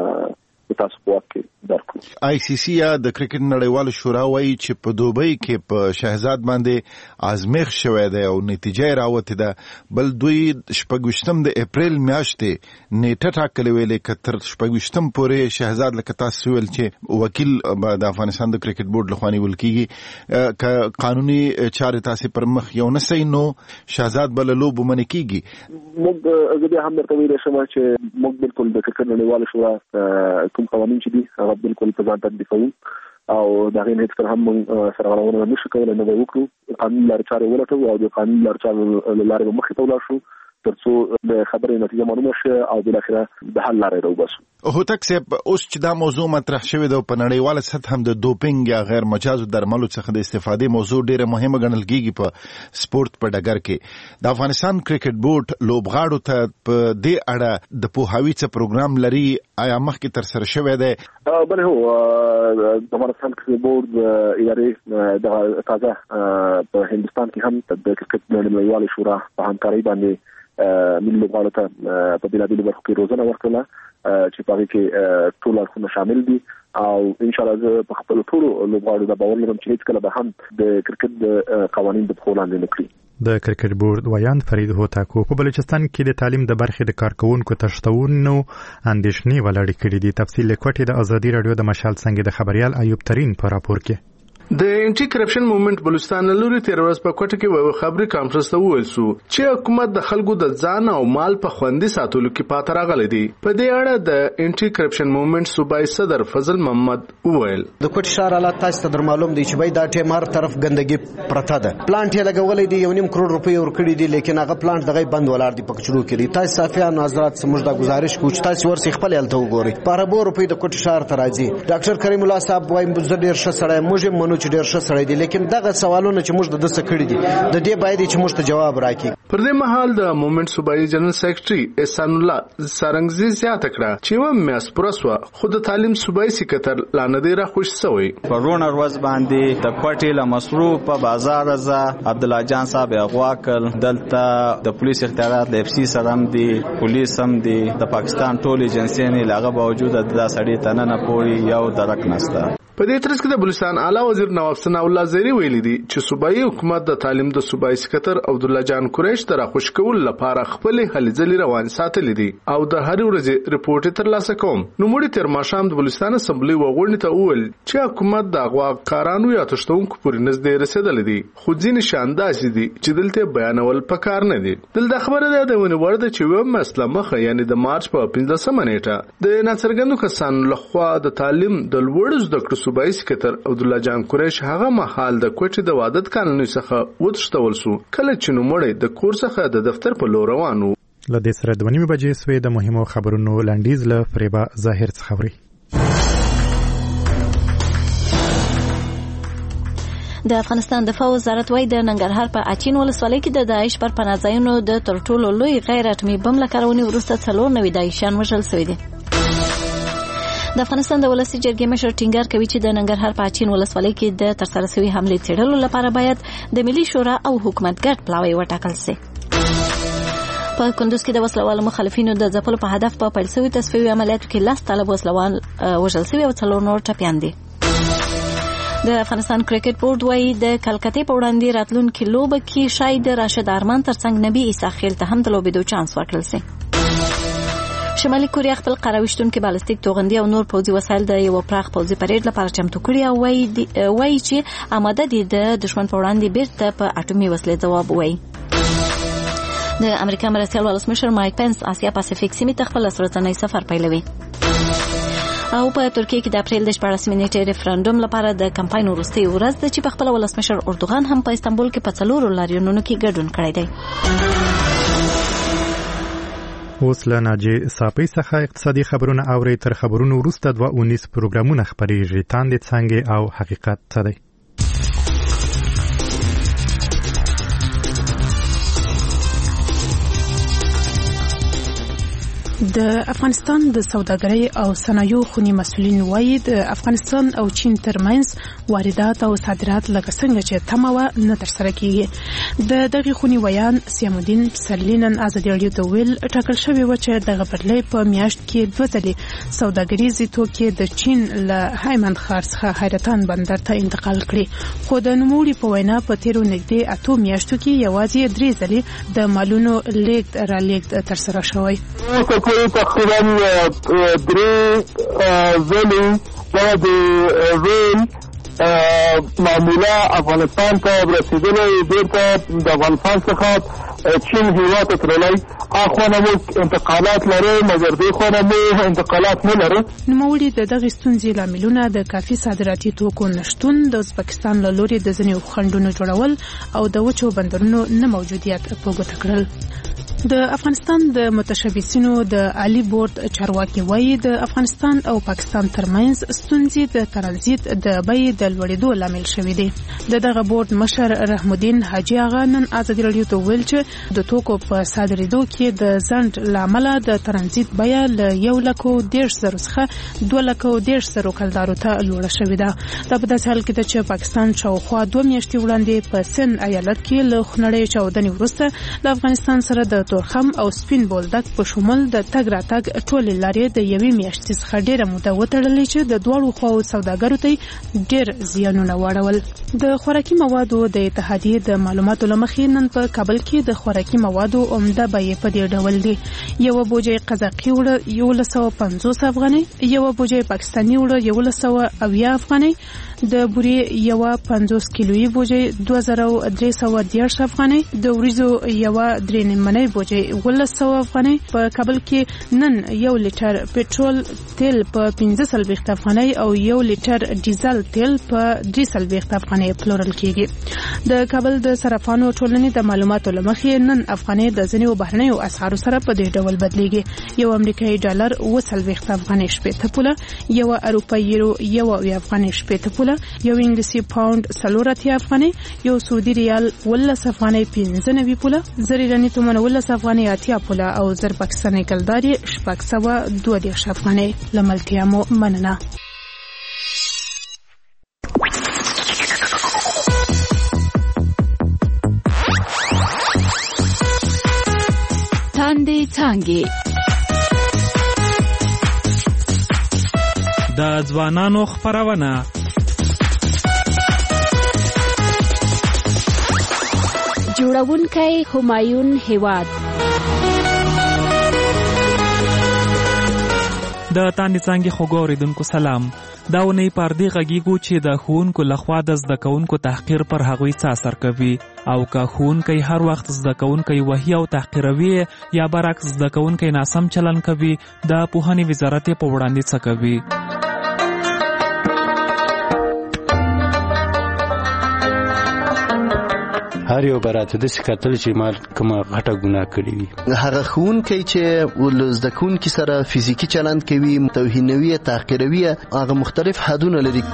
تاسو په واک کې درکړو. آی سی سی یا د کرکټ نړیواله شورا وایي چې په دوبۍ کې په شهزاد باندې آزمېښت شوی دی او نتیجه یې راوتې ده، بل دوی شپږ ویشتم د اپریل میاشتې نیټه ټاکلې ویلې که تر شپږ ویشتم پورې شهزاد لکه تاسو ویل چې وکیل د افغانستان د کرکټ بورډ لخوا نیول کېږي، که قانوني چارې تاسې پر مخ یو نه سئ نو شهزاد به له لوبو منې کېږي. موږ زه بیا هم درته ویلی شم چې موږ بالکل د کرکټ نړیواله شورا کوم قوانین چې دي هغه بالکل په ځان تطبیق کوو او د هغې نه هېڅکله هم موږ سره غړونه نه شو کولی، نه به وکړو. قانوني لارې چارې ولټوو او د قانوني لارې چارو له لارې به مخې ته ولاړ شو ترڅو د خبرې نتیجه معلومه شي او بالاخره د حل لارې راوباسو. هوتک صاحب، اوس چې دا موضوع مطرح شوې ده په نړیواله سطح هم د دوپینګ یا غیر مجازو درملو څخه د استفادې موضوع ډېره مهمه ګڼل کېږي په سپورت په ډګر کې. د افغانستان کرکټ بورډ لوبغاړو ته په دې اړه د پوهاوي څه پروګرام لري؟ آیا مخکې ترسره شوی دی؟ بله هو، د افغانستان کرکټ بورډ ادارې د تازه په هندوستان کې هم د کرکټ نړیواله شورا په همکارۍ باندې ملي لوبغاړو ته په بېلابېلو برخو کې روزنه ورکړله چې په هغې کې ټول اړخونه شامل دي او انشاءالله زه په خپلو ټولو لوبغاړو دا باور لرم چې هېڅکله به هم د کرکټ د قوانین د پښو لاندې نه کړي. د کرکټ بورډ ویاند فرید هوتاکو په بلوچستان کې د تعلیم د برخې د کارکوونکو تښتونو اندېښنې ولاړې کړي دي. تفصیل له کوټې د ازادي راډیو د مشال څنګه د خبريال ایوب ترین په راپور کې. د انټي کرپشن موومېنټ بلوچستان لوري تیر ورځ په کوټه کې یو خبري کانفرنس ته وویل شو چې حکومت د خلکو د ځان او مال په خوندي ساتلو کې پاتې راغلی دی. په دې اړه د انټي کرپشن موومېنټ صوبایي صدر فضل محمد وویل د کوټ شهر حالات تاسو ته در معلوم دي چې بای دا ټیمار طرف ګندګي پرته ده. پلانټ یې لګولې دي، یو نیم کروڑ روپۍ ورکړي دي، لیکن هغه پلانټ دغه بند ولاړ دي په کچرو کې دي. تاسو صافیان حضرات سمجھ دا گزارش کوم چې تاسو ورسې خپل حالت وګورئ. په اربو روپۍ د کوټ شهر ته راځي. ډاکټر کریم الله صاحب وايي زه ډیر ښه سړی موږ منو چې ډیر ښه سړی دی لیکن دغه سوالونه چې موږ د دسه کړی دي د دې باید چې موږ ته جواب راکړي. پر دې مهال د مومنت صوبایي جنرال سیکریټري احسان الله سارنګزي زیاته کړه چې و میاس پرسوا خود تعلیم صوبایي سکرټر لاندې را خوش شوی. پرونه ورځ باندې د کوټې له مصروف په بازار ز عبد الله جان صاحب اغواکل دلته د پولیس اختیارات د اف سی سره دي پولیس هم دي د پاکستان ټول ایجنسیانې لاغه باوجود د سړی تننه پوری یو درک نسته. په دې ترڅ کې د بلوچستان اعلی وزیر نواب ثنا الله زیری ویلي دي چې صوبایي حکومت د تعلیم د صوبایي سکرټر عبد الله جان قریش تر خوش کول لپاره خپل هلې ځلې روان ساتلې دي او د هر ورځې ریپورت ترلاسه کوم. نو موږ تر ماښام د بلوچستان اسمبلی وغوړنی ته وویل چې حکومت د غوا کارانو یا تشتونکو پورې نږدې رسیدلې دي خو ځینې شانداسي دي چې دلته بیانول پکار نه دي. دلته خبره ده د ونی ورده چې و مسله مخه یعنی د مارچ په پنځمه نیټه د ناڅرګندو کسانو لخوا د تعلیم د لوړ زده کړو صوبایي سکرټر عبد الله جان قریش هغه مهال د کوټې د وادت قانوني څخه وتښتول شو کله چې نو مړی د کور څخه د دفتر په لور روان و. له دې سره د ونیمې بجې سوې د مهمو خبرونو لنډیز له فریبا ظاهر څخه خبري. د افغانستان دفاع وزارت وايي د ننګرهار په اچین ولسوالۍ کې د داعش پر پناهځایونو د تر ټولو لوی غیر اتمي بم له کارونې وروسته څلور نوي داعشیان وژل شوي دي. د افغانستان د ولسي جرګې مشر ټینګار کوي چې د ننګرهار په اچین ولسوالۍ کې د ترسره شوي حملې څېړلو لپاره باید د ملي شورا او حکومت ګډ پلاوی وټاکل شي. په کندوز کې د وسلوالو مخالفینو د ځپلو په هدف په پیل شوي تصفیوي عملیاتو کې لس طالب وسلوال وژل شوي او څلور نور ټپیان دي. د افغانستان کرکټ بورډ وايي د کلکتې په وړاندې راتلونکي لوبه کې شاید راشد ارمان ترڅنګ نبی عیسی خیل ته هم د لوبېدو چانس ورکړل شي. شمالي کوریا خپل قراوشتونکي بالستیک توغندي او نور پوځي وسایل د یو پراخ پوځي پریډ لپاره چمتو کړي او وايي چې آماده دي د دشمن په وړاندې بیرته په اټومي وسلې ځواب ووایي. د امریکا مرستیال ولسمشر مایک پنس آسیا پاسفیک سیمې ته خپل ورځنی سفر پیلوي. او په ترکیه کې د اپریل د شپاړسمې نیټې ریفرندوم لپاره د کمپاین وروستۍ ورځ ده چې په خپل ولسمشر اردوغان هم په استانبول کې په څلورو لاریونونو کې ګډون کړی دی. اوس له ناجي صاپي څخه اقتصادي خبرونه اوري. تر خبرونو وروسته دوه اونیس پروګرامونه خبرېږي. تاندې څنګه او حقیقت څه دی؟ د افغانستان د سوداګرۍ او صنایعو خونی مسؤلین وایي د افغانستان او چین ترمنځ واردات او صادرات لکه څنګه چې تمه و نه ترسره کیږي. د دغه خونی ویان سیام الدین پسرلی نن ازادي راډیو ته ویل ټاکل شوی و چې دغه بدلې په میاشت کې دوه ځلې سوداګریزي توکي د چین له هایمند ښار څخه حیرتان بندر ته انتقال کړي خو د نوموړي په وینا په تیرو نږدې اتو میاشتو کې یوازې درې ځلې د مالونو لیږد را لیږد ترسره شوی. تقریبا درې ځلې د ریل معموله افغانستان ته رسیدلی بیرته د افغانستان څخه چین هیواد ته تللی. اخوانه موږ انتقالات لرو مګر دې خونه موږ انتقالات نه لرو. نوموړي د دغې ستونزې لاملونه د کافي صادراتي توکو نشتون، د ازبکستان له لوري د ځینې خنډونو جوړول او د وچو بندرونو نه موجودیت په ګوته کړل. د افغانستان د متشبثینو د عالی بورډ چارواکي وایي د افغانستان او پاکستان ترمنځ ستونزې د ترانزیت د بیې د لوړېدو لامل شوې دي. د دغه بورډ مشر رحم الدین حاجي آغا نن ازادي راډیو ته ویل چې د توکو په صادرېدو کې د ځنډ له امله د ترانزیت بیه له یو لک او دېرش زرو څخه دوه لک او دېرش زرو کلدارو ته لوړه شوې ده. دا په داسې حال کې ده چې پاکستان شاوخوا دوه میاشتې وړاندې په سن ایالت کې له خونړۍ چاودنې وروسته له افغانستان سره د تورخم او سپین بولدک په شمول د تګ راتګ ټولې لارې د یوې میاشتې څخه ډېره موده وتړلې چې د دواړو خواو سوداګرو ته ډېر زیانونه واړول. د خوراکي موادو د اتحادیې د معلوماتو له مخې نن په کابل کې د خوراکي موادو عمده بیې په دې ډول دي. یوه بوجۍ قزاقي وړه یولس سوه پنځوس افغانۍ، یوه بوجۍ پاکستاني وړه یولس سوه اویا افغانۍ، د بورې یوه پنځوس کیلویي بوجۍ دوه زره درې سوه دېرش افغانۍ، د وریځو یوه درې نیمنۍ بجې ولس سوه افغانۍ. په کابل کې نن یو لیټر پټرول تیل په پنځه څلوېښت افغانۍ او یو لیټر ډیزل تیل په درې څلوېښت افغانۍ پلورل کیږي. د کابل د صرافانو ټولنې د معلوماتو له مخې نن افغانۍ د ځینو بهرنیو اسعارو سره په دې ډول بدلیږي. یو امریکایي ډالر اوه څلوېښت افغانۍ شپېته پوله، یو اروپایي یورو یو اویا افغانۍ شپېته پوله، یو انګلیسي پاوند څلور اتیا افغانۍ، یو سعودي ریال ولس افغانۍ پنځه نوي پوله، زر ایراني تومن ولس افغانۍ اتیا پوله او زر پاکستاني کلداري شپږ سوه دوه دېرش افغانۍ. له ملتیا مو مننه. تاندې څانګې د ځوانانو خپرونه. جوړونکی همایون هیواد. د تاندې څانګې خوږو اورېدونکو سلام. دا اونۍ پر دې غږیږو چې د ښوونکو لخوا د زده کوونکو تحقیر پر هغوی څه اثر کوي او که ښوونکی هر وخت زده کوونکی وهي او تحقیروي یا برعکس زده کوونکی ناسم چلن کوي، د پوهنې وزارت یې په وړاندې څه کوي. هر یو براته د سکاتل چې مال کومه غټه ګناه کړې وي. هغه ښوونکی چې ول زده کوونکي سره فزیکی چلند کوي، توهینوي، تحقیروي، هغه مختلف حدونه لري.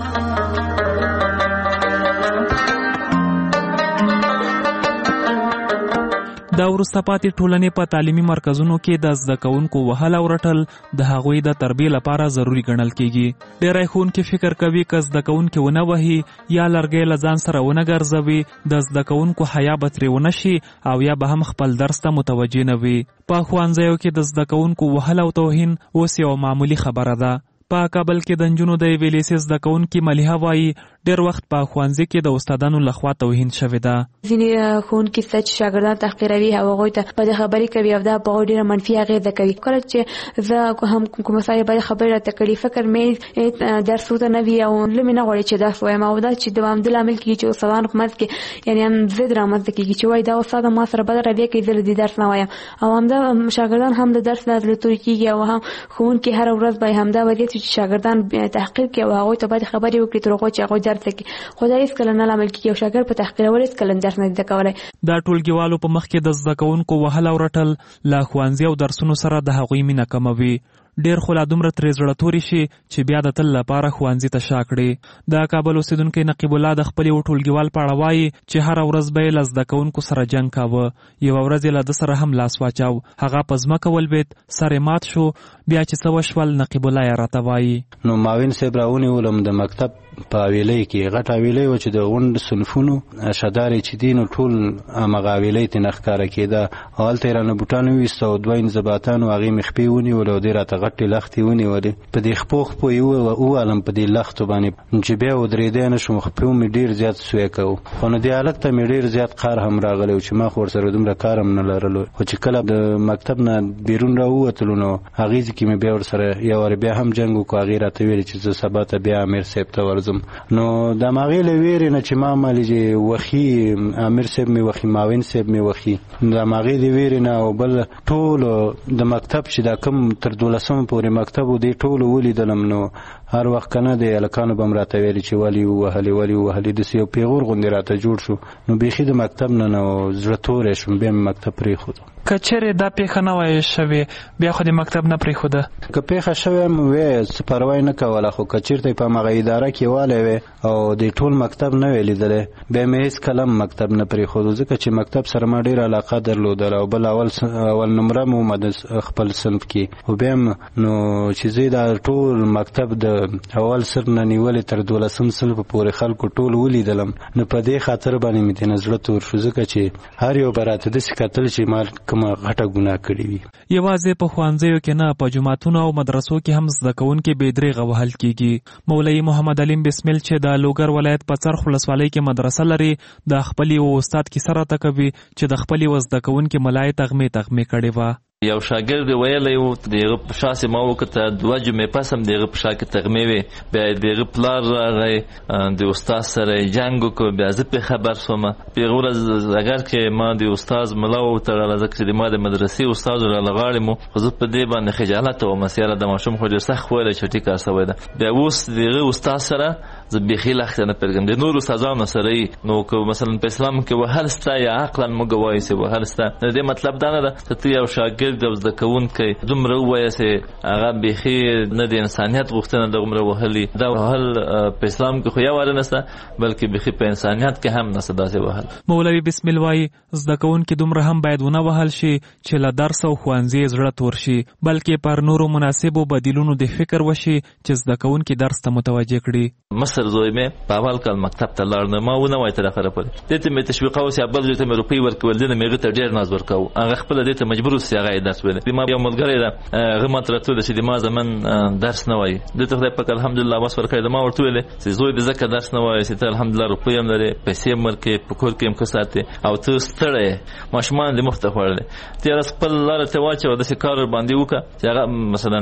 د وروسته پاتې ټولنې په تعلیمي مرکزونو کې د زده کوونکو وهل او رټل د هغوی د تربیې لپاره ضروري ګڼل کیږي. ډېری ښوونکي فکر کوي که زده کوونکي ونه وهي یا لرګی له ځان سره ونه ګرځوي، د زده کوونکو حیا به ترې ونه شي او یا به هم خپل درس ته متوجه نه وي. په ښوونځیو کې د زده کوونکو وهل او توهین اوس یو معمولي خبره ده. په کابل کې د نجونو د یوې لیسې زده کوونکي ملیحه وایي ډېر وخت په ښوونځي کې د استادانو لخوا توهین شوې ده. ځینې ښوونکي شته چې شاګردان تحقیروي او هغوی ته بدې خبرې کوي او دا په هغوی ډېره منفي اغېزه کوي. کله چې زه هم کومه ځای بدې خبرې راته کړي، فکر مې درس ورته نه وي او زړه مې نه غواړي چې درس وایم او دا چې دوامداره لامل کېږي چې استادانو په منځ کې یعنې هم ضد رامنځته کېږي چې وایي دا استاد ما سره بده رویه کوي، زه له دې درس نه وایم او همدا شاګردان هم د درس نه زړه توري کېږي او هم ښوونکي هره ورځ به همدا وضعیت چې شاګردان تحقیر کوي او هغوی ته باید خبرې وکړي تر هغو چې هغوی درس وکړي. خو دا هېڅکله نه لامل کېږي او شاګرد په تحقیرولو هېڅکله درس نه زده کولی. دا ټولګیوالو په مخ کې د زده کوونکو وهل او رټل له ښوونځي او درسونو سره د هغوی مینه کموي. ډېر خو لا دومره ترې زړه تورې شي چې بیا د تل لپاره ښوونځي ته شا کړي. د کابل اوسېدونکی نقیب الله د خپل یو ټولګیوال په اړه وایي چې هره ورځ به یې له زده کوونکو سره جنګ کاوه. یوه ورځ یې له ده سره هم لاس واچاو، هغه په ځمکه ولوېد، سر یې مات شو. بیا چې څه وشول نقیب الله یې راته وایي. نو معاون صاحب راونیولم د مکتب په حویلۍ کې، غټه حویلۍ وه چې د غونډ صنفونو شدارې چې دي نو ټول همغه حویلۍ ترې نه ښکاره کېده. هلته یې رانه بوټان وویسته او دوه انضباطانو هغې مې خپې ونیولې او دې راته غټې لښتې ونیولې. په دې خپو خپو یې ووالم په دې لښتو باندې چې بیا ودرېدی نه شوم. خپې مې ډېر زیات سوی کوو، خو نو دې هلک ته مې ډېر زیات قهر هم راغلی و چې ما خو ورسره دومره کار هم نه لرلو. خو چې کله د مکتب نه بیرون راووتلو نو هغې ځای کې مې بیا ورسره یو وارې بیا هم جنګ وکړو. هغې راته ویلې چې زه سبا ته بیا امیر صاحب ته ورځم. نو د هماغې له ویرې نه چې ما مالې چې وخي امیر صاحب مې وخي، معاون صاحب مې وخي، د هماغې د ویرې نه او بل ټولو د مکتب چې دا کوم تر دولسمه پورې مکتب و دې ټولو ولیدلم. نو هر وخت که نه د هلکانو به م راته ویلې چې ولې ووهلې ولې ووهلې داسې یو پیغور غوندې راته جوړ شو. نو بیخي د مکتب نه نه زړه توری شوم، بیا مې مکتب پرېښودو. که چیرې دا پیښه نه وای شوې بیا خو د مکتب نه پرېښوده؟ که پیښه شوې هم وی څه پروا یې نه کوله، خو که چېرته په همغه اداره کې والی وی او د ټول مکتب نه وی لیدلی بیا مې هېڅکله هم مکتب نه پرېښودو، ځکه چې مکتب سره ما ډېره علاقه درلودله او بل اول اول نمره م ومه د خپل صنف کې. خو بیا هم نو چې زه دا ټول مکتب د اول صنف نه نیولې تر دولسم صنف پورې خلکو ټول ولیدلم، نو په دې خاطر باندې مې ترېنه زړه تور شو، ځکه چې هر یو به راته داسې کتل چې ما کومه غټه ګناه کړې وي. یوازې په ښوونځیو کې نه، په جوماتونو او مدرسو کې هم زده کوونکي بې درېغه وهل کېږي. مولوي محمد علیم بسمل چې د لوګر ولایت په څرخ ولسوالۍ کې مدرسه لري، د خپل یو استاد کیسه راته کوي چې د خپل یو زده کوونکي ملا یې تغمې تغمې کړې وه. یو شاګرد ویلی و دغه په شا سې ما وکته دوه جمعې پس هم دغه په شا کې تغمې وې بیا دغه پلار راغی د استاد سره یې جنګ وکړو بیا زه پرې خبر شوم په هغه ورځ اگر کې ما د استاد ملا وتړله ځکه چې ما د مدرسې استاد راله غاړې مو خو زه په دې باندې خجالت وم یاره د ماشوم خو ډېر سخت ویلی چې ټیکه سوی ده بیا اوس دغه استاد سره زه بیخي لښته نه پرېږدم د نورو استادانو سره یې نو که مثلا په اسلام کې وهل سته یا عقلا موږ وایو چې وهل سته د دې مطلب دا نه ده چې ته یو شاګرد او زده کوونکی دومره ووایه چې هغه بیخي نه د انسانیت غوښتنه دومره وهلي دا وهل په اسلام کې خو یو واره نشته بلکې بیخي په انسانیت کې هم نشته داسې وهل. مولوي بسمل وایي زده کوونکي دومره هم باید ونه وهل شي چې له درس او ښوونځي زړه تور شي بلکې پر نورو مناسبو بدیلونو د فکر وشي چې زده کوونکي درس ته متوجه کړي. مصر زوی مې په اول کال مکتب ته لاړ نه ما ونه وای تر اخره پورې دې ته مې تشویقاوه چې بل ځای ته مې روپۍ ورکول دې نه مې هغه ته ډېر ناز ورکاوه هغه خپله دې ته مجبور اوسي هغه یې درس ویلی ما یو ملګری ده هغه ما ته راته ویل چې د ما زمن درس نه وایي دې ته خدای پاک الحمدلله بس ورکړی ده ما ورته ویلې چې زوی دې ځکه درس نه وایي چې ته الحمدلله روپۍ هم لرې پیسې هم ورکوې په کور کې هم ښه ساتې او ته ستړی یې ماشومان دې مخته خوړلی ته یې خپل لاره ته واچوه داسې کار ورباندې وکړه چې هغه مثلا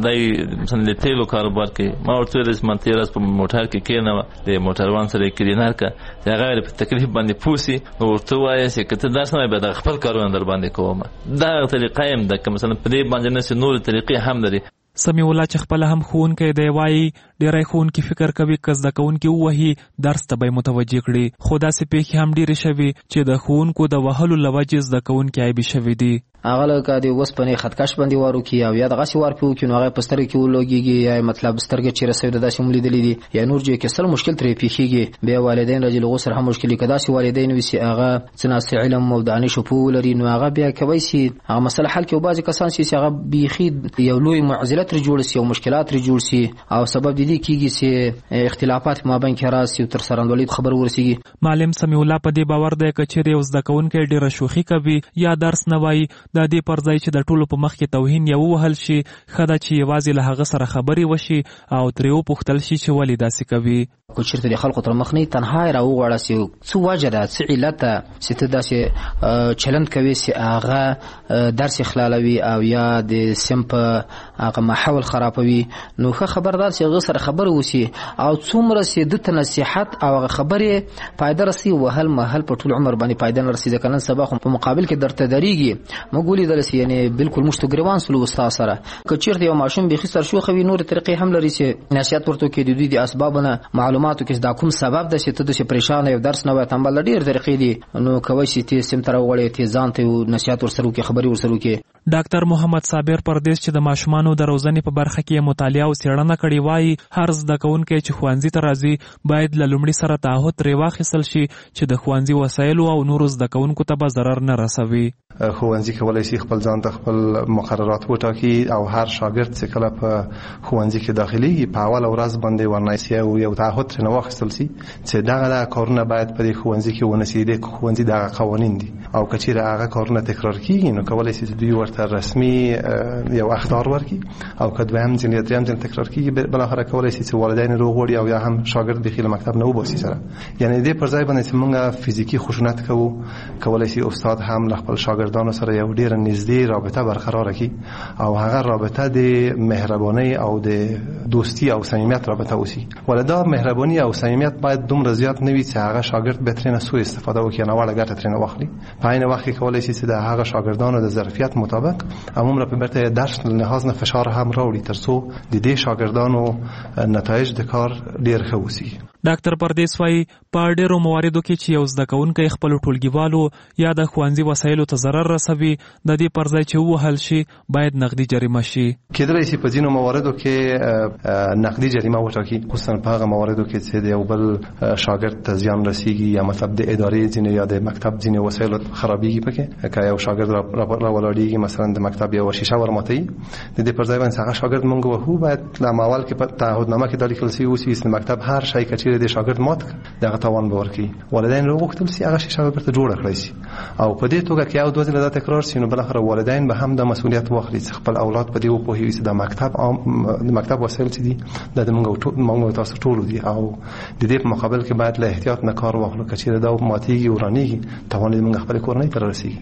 دی مثلا د تیلو کاروبار کوي ما ورته ویل چې ما تېره ورځ په موټر کې کېنوه د موټروان سره یې کلینر کړه چې هغه په تکلیف باندې پوه سي نو ورته ووایه چې که ته درس نه وایې بیا دغه خپل کارونه در باندې کوم دغه طریقه هم ده که مثلا په دې باندې نه چې نورې طریقې هم لري. سمیع الله چې خپله هم ښوونکی دی وایي ډېری ښوونکي فکر کوي که زده کوونکي ووهي درس ته به یې متوجه کړي خو داسې پیښې هم ډېرې شوي چې د ښوونکو د وهلو له وجې زده کوونکي عیبي شوي دي. هغه لکه د اوسپنې خطکش باندې وار وکړي او یا دغسې وار پرې وکړي نو هغه په سترګې کې ولګېږي یا مطلب سترګه چیرې سوې ده داسې هم لیدلي دي یا نور ځای کې سل مشکل ترې پېښېږي بیا والدین راځي له هغو سره هم مشکل وي که داسې والدین وي چې هغه څه ناست علم او د انیشو پوه ولري نو هغه بیا کوی سي هغه مسله حل کړي او بعضې کسان چې هغه بیخي یو لوی معضله ترې جوړه سي او مشکلات ترې جوړ سي او سبب د دې کېږي چې اختلافات په مابین کې راسي او تر سرندولۍ خبر ورسېږي. معلم سمیع الله په دې باور دی که چیرې یو زده کوونکی ډېره شوخي کوي یا درس نه وایي د دې پر ځای چې د ټولو په مخ کې توهین یا ووهل شي ښه ده چې یوازې له هغه سره خبرې وشي او ترې وپوښتل شي چې ولې داسې کوي. که چېرته د خلکو تر مخ نه تنها یې راوغواړه چې څه وجه ده څه علت ده چې ته داسې چلند کوې چې هغه درس یې خلالوي او یا د سیم په هغه ماحول خرابوي نو ښه خبردار چې هغه سره خبرې وشي او څومره چې ده ته نصیحت او هغه خبرې فایده رسي وهل مهل په ټول عمر باندې فایده نه رسي ځکه نن سبا خو په مقابل کې درته درېږي موږ ولیدل چې یعنې بالکل موږ ته ګریوان سلو استاد سره که چېرته یو ماشوم بیخي سرشوخه وي نورې طریقې هم لري چې نصیحت ورته وکړي د دوی د اسبابو نه معلوماتو کې دا کوم سبب ده چې ته داسې پریشانه یو درس نه وایې تنبل ډېرې طریقې دي نو کوی شي ته سیم ته راوغواړې ته ځان ته نصیحت ورسره وکړې خبرې ورسره وکړې. ډاکټر محمد صابر پردیس چې د ماشومانو د روزنې په برخه کې مطالعه او څېړنه کړې وایي هر زده کوونکی چې ښوونځي ته راځي باید له لومړي سره تعهد ترې واخیستل شي چې د ښوونځي وسایلو او نورو زده کوونکو ته به ضرر نه رسوي. ښوونځي کولی شي خپل ځان ته خپل مقررات وټاکي او هر شاګرد چې کله په ښوونځي کې داخليږي په اوله ورځ باندې ورنایسي او یو تعهد ترې واخیستل شي چې دغه دغه کارونه باید په دې ښوونځي کې ونه شي د ښوونځي دغه قوانین دي او که چېرې هغه کارونه تکرار کېږي نو کولی شي دوی ورته رسمي یو اخطار ورکړي او که دویم ځل یا دریم ځل تکرار کېږي بالاخره کولی شي چې والدین یې روغ وړي او یا هم شاګرد بیخي له مکتب نه وباسي سره یعنې دې پر ځای باندې چې موږ فزیکي خشونت کوو کولی شي استاد هم له خپل شاګردانو سره یو ډېره نږدې رابطه برقراره کړي او هغه رابطه د مهربانۍ او د دوستي او صمیمیت رابطه اوسي ولې دا مهرباني او صمیمیت باید دومره زیات نه وي چې هغه شاګرد به ترېنه سوء استفاده وکړي یا ناوړه ګټه ترېنه واخلي په عین وخت کې کولی شي چې د هغه شاګردانو د ظرفیت مطابق عموما په برته درس له لحاظ نه فشار هم راوړي ترڅو د دې شاګردانو نتایج د کار ډېر ښه وسي. ډاکټر پردیس وایي په ډېرو مواردو کې چې یو زده کوونکی خپلو ټولګیوالو یا د ښوونځي وسایلو ته ضرر رسوي د دې پر ځای چې ووهل شي باید نقدي جریمه شي. کېدلی شي په ځینو مواردو کې نقدي جریمه وټاکي خصوصا په هغه مواردو کې چې د یو بل شاګرد ته زیان رسیږي یا مطلب د ادارې ځینې یا د مکتب ځینې وسایلو خرابېږي پکې که یو شاګرد راولاړېږي مثلا د مکتب یوه شیشه ورماتوي د دې پر ځای باندې هغه شاګرد موږ وهو باید له اول کې په تعهدنامه کې دا لیکل شوي اوسي چې د مکتب هر شی که چېرې د شاګرد مات دغه تاوان به ورکړي والدین راوغوښتل شي هغه شیشه به بیرته جوړه کړی شي او په دې توګه که یو دوه ځله دا تکرار شي نو بالاخره والدین به هم د مسؤلیت واخلي چې خپل اولاد په دې وپوهوي چې د مکتب د مکتب وسایل چې دي دا د موږ تاسو ټولو دي او د دې په مقابل کې باید له احتیاط نه کار واخلو که چېرې دا ماتېږي ورانېږي تاوان یې موږ خپلې کورنۍ ته رارسېږي.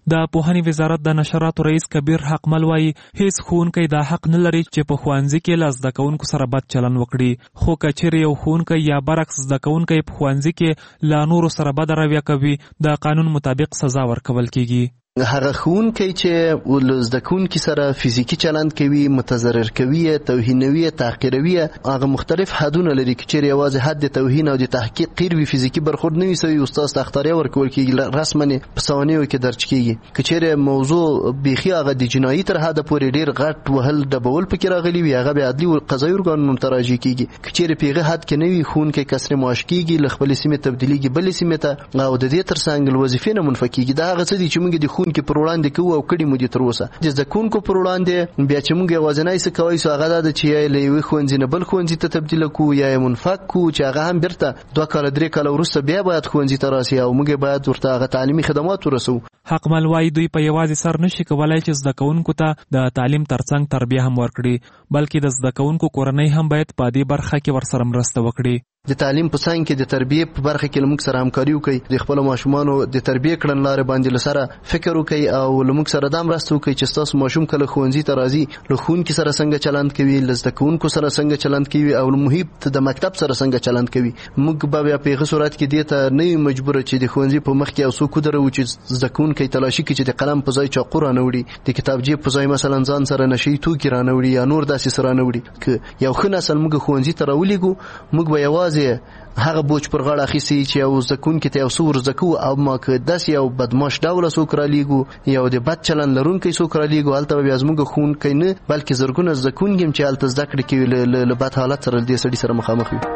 د پوهنې وزارت د نشراتو رئیس کبیر حقمل وایي هیڅ ښوونکی دا حق نه لري چې په ښوونځي کې له زده کوونکو سره بد چلند وکړي، خو که چیرې یو ښوونکی یا برعکس زده کوونکی په ښوونځي کې له نورو سره بده رویه کوي د قانون مطابق سزا ورکول کیږي. هغه ښوونکی چې له زده کوونکي سره فزیکي چلند کوي، متضرر کوي، توهینوي، تحقیروي، هغه مختلف حدونه لري. که چیرې یوازې حد د توهین او د تحقیر وي، فزیکي برخورد نه وي سوی، استاد ته اختاریه ورکول کیږي، رسما په سوانحو کې درج کیږي. که چیرې موضوع بیخي هغه د جنایي تر حده پورې ډیر غټ وهل ډبول پکې راغلی وي، هغه به عدلي او قضایي ارګانونو ته راجع کیږي. که چیرې په هغه حد کې نه وي، ښوونکی کسر معاش کیږي، له خپلې سیمې تبدیلیږي بلې سیمې ته، او د دې ترڅنګ له وظیفې نه منفي کیږي. دا هغه څه دي چې موږ د ښوونکي پر وړاندې کوو او کړي مو دي تر اوسه. د زده کوونکو پر وړاندې بیا چې موږ یوازینی څه کوی سو هغه دا ده چې یا له یوې ښوونځي نه بل ښوونځي ته تبدیله کړو یا یې منفک کړو، چې هغه هم بیرته دوه کاله درې کاله وروسته بیا باید ښوونځي ته راسي او موږ باید ورته هغه تعلیمي خدمات ورسو. حقمل وایي دوی په یوازې سر نشي کولای چې زده کوونکو ته د تعلیم ترڅنګ تربیه هم ورکړي، بلکې د زده کوونکو کورنۍ هم باید په دې برخه کې ورسره مرسته وکړي. د تعلیم په څنګ کې د تربیې په برخه کې لموږ سره همکاري وکړي، د خپل ماشومانو د تربیې کړنلارې باندې لسره فکر وکړي او لموږ سره دا مرسته وکړي چې ستاسو ماشوم کله ښوونځي ته راځي له ښوونکي سره څنګه چلند کوي، له زده کوونکو سره څنګه چلند کوي او له محیط د مکتب سره څنګه چلند کوي. موږ به بیا په هغه صورت کې دې ته نه یو مجبوره چې د ښوونځي په مخ کې یو څوک ودرو چې زده کوونکی تلاشي کوي چې د قلم په ځای چاقو رانوړي، د کتابچې په ځای مثلا ځان سره نشي توکي رانوړي یا نور داسې سره رانوړي. که یو ښه نسل موږ ښوونځي ته راولېږو، موږ به یوازې هغه بوج پر غاړه اخیسي چې یو زده کوونکي ته یو څه ور زده کوو، او ما که داسې یو بدماش ډوله څوک رالیږو، یو د بد چلند لرونکی څوک رالیږو، هلته به بیا زموږ ښوونکی نه بلکې زرګونه زده کوونکي هم چې هلته زده کړې کوي له بد حالت سره دې سړي سره مخامخ وي.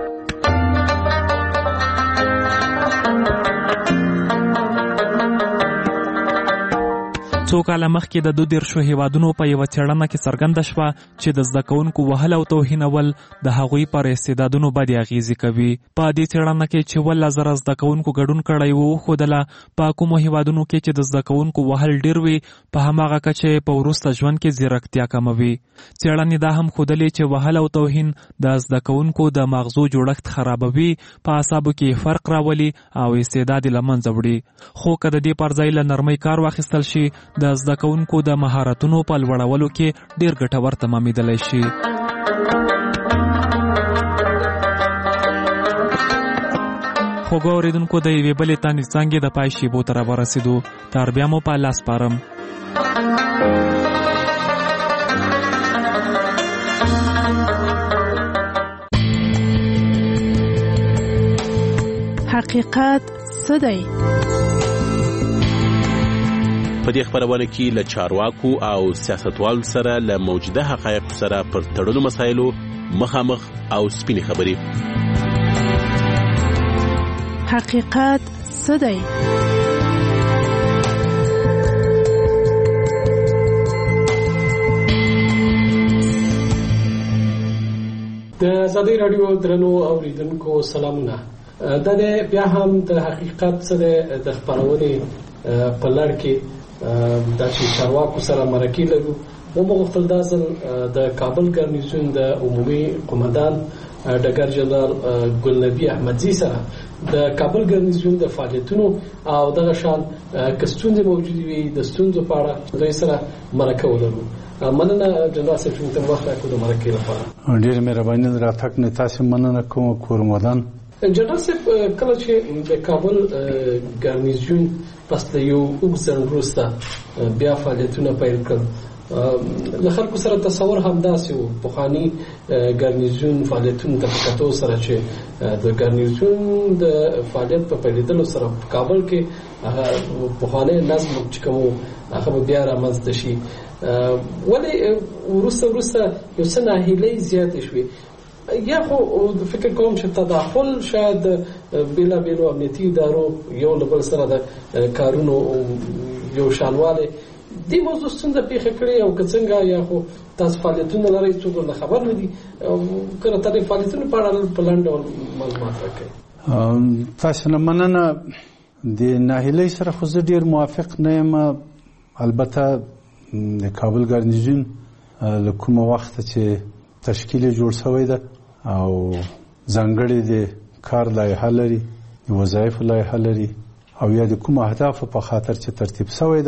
څو کاله مخکې د دوه دیرشو هیوادونو په یوه څېړنه کې څرګنده شوه چې د زده کوونکو وهل او توهینول د هغوی پر استعدادونو بدې اغېزې کوي. په دې څېړنه کې چې اوولس زره زده کوونکو ګډون کړی و وښودله په کومو هیوادونو کې چې د زده کوونکو وهل ډېر وي، په هماغه کچه په وروسته ژوند کې ځیرکتیا کموي. څېړنې دا هم ښودلې چې وهل او توهین د زده کوونکو د مغزو جوړښت خرابوي، په اعصابو کې فرق راولي او استعداد یې له منځه وړي. خو که د دې پر ځای له نرمۍ کار واخیستل شي، د زده کوونکو د مهارتونو په لوړولو کې ډیر ګټور تمامېدلی شي. خوږو اورېدونکو د یوې بلې تانې څانګې د پای شیبو ته راورسېدو. تر بیا مو په لاس سپارم. حقیقت څه دی؟ په دې خبرونه کې له چارواکو او سیاستوالو سره له موجوده حقایقو سره پر تړلو مسایلو مخامخ او سپینې خبرې. حقیقت څه دی؟ د ازادي رادیو درنو اوریدونکو سلامونه. دا بیا هم د حقیقت څه دی د خبرونې په لړ کې دا چې چارواکو سره مرکې لرو. موږ غوښتل دا ځل د کابل ګرنیزون د عمومي قومندان ډګر جنرال ګلنبي احمدزي سره د کابل ګرنیزون د فعالیتونو او دغه شان که ستونزې موجودې وي د ستونزو په اړه دوی سره مرکه ولرو. مننه جنرال صاحب چې موږ وخت راکړو د مرکې لپاره. ډېر مهرباني راتګ نه تاسو مننه کوم کورمدان. جنرال صاحب کله چې د کابل ګرنیزون پس د یو اوږد وروسته بیا فعالیتونه پیل کړل، له خلکو سره تصور همداسې و. پخواني ګرنیزون فعالیتونو ته په کتو سره چې د ګرنیزون د فعالیت په پیلېدلو سره په کابل کې هغه پخوانی نظم چې کوم هغه به بیا رامنځته شي. ولې وروسته وروسته یو څه ناهیلۍ زیاتې شوې؟ یا خو فکر کوم چې تداخل شاید بېلابېلو امنیتي ادارو یو له بل سره د کارونو یو شانوالی دې موضوع ستونزه پېښه کړې، او که څنګه یا خو تاسو فعالیتونه لرئ څوک نه خبر نه دي، که راته د فعالیتونو په اړه په لنډ ډول معلومات راکړئ. تاسو نه مننه. د ناهیلۍ سره خو زه ډېر موافق نه یم. البته د کابل ګرنیزون له کومه وخته چې تشکیل جوړ شوی ده او ځانګړي د کار لایحه لري، د وظایفو لایحه لري، او یا د کوم اهدافو په خاطر چې ترتیب شوی ده،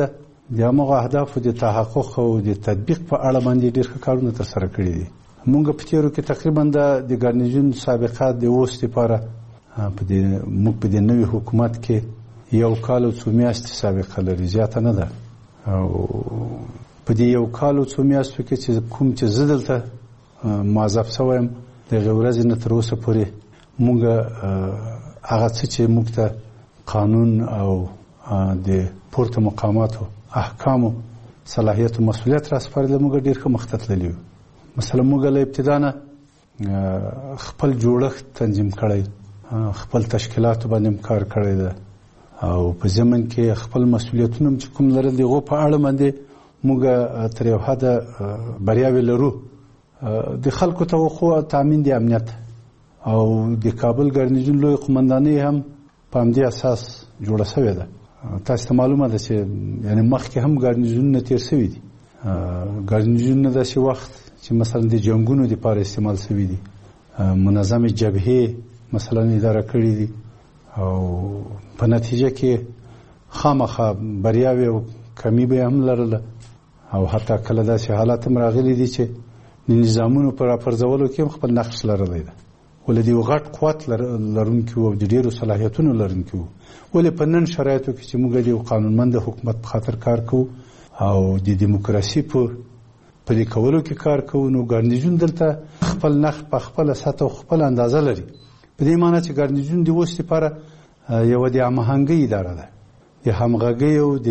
د همغه اهدافو د تحقق او د تطبیق په اړه باندې ډېر ښه کارونه ترسره کړي دي. موږ په تېرو کې تقریبا د ګارنیزیون سابقه د اوس لپاره په دې موږ په دې نوي حکومت کې یو کال او څو میاشتې سابقه لري، زیاته نه ده. او په دې یو کال او څو میاشتو کې چې کوم چې زه دلته موظف شوی یم د هغې ورځې نه تر اوسه پورې موږ هغه څه چې موږ ته قانون او د پورته مقاماتو احکامو صلاحیت او مسؤلیت راسپارلی موږ ډېر ښه مخته تللي یو. مثلا موږ له ابتدا نه خپل جوړښت تنظیم کړی، خپل تشکیلاتو باندې کار کړی ده او په ضمن کې خپل مسؤلیتونه چې کوم لرل د هغو په اړه باندې موږ تر یو حده بریاوې لرو. د خلکو توقع تامین د امنیت او د کابل ګارنیزیون لوی قمندانۍ هم په همدې اساس جوړه شوې ده. تاسو ته معلومه ده چې یعنې مخکې هم ګارنیزیونونه تېر شوي دي. ګارنیزیونونه داسې وخت چې مثلا د جنګونو دپاره استعمال شوي دي، منظمې جبهې مثلا اداره کړي دي او په نتیجه کې خامخا بریاوې او کمی به هم لرله او حتی کله داسې حالات هم راغلي دي چې د نظامونو په راپرځولو کې هم خپل نقش لرلی ده. ولې د یو غټ قوت لرونکي وو او د ډېرو صلاحیتونو لرونکي وو. ولې په نن شرایطو کې چې موږ د یو قانونمند حکومت په خاطر کار کوو او د دیموکراسي په پلي کولو کې کار کوو، نو ګارنیزیون دلته خپل نقش په خپله سطح او خپل اندازه لري. په دې معنی چې ګارنیزیون د اوس لپاره یوه د هماهنګۍ اداره ده، د همغږۍ او د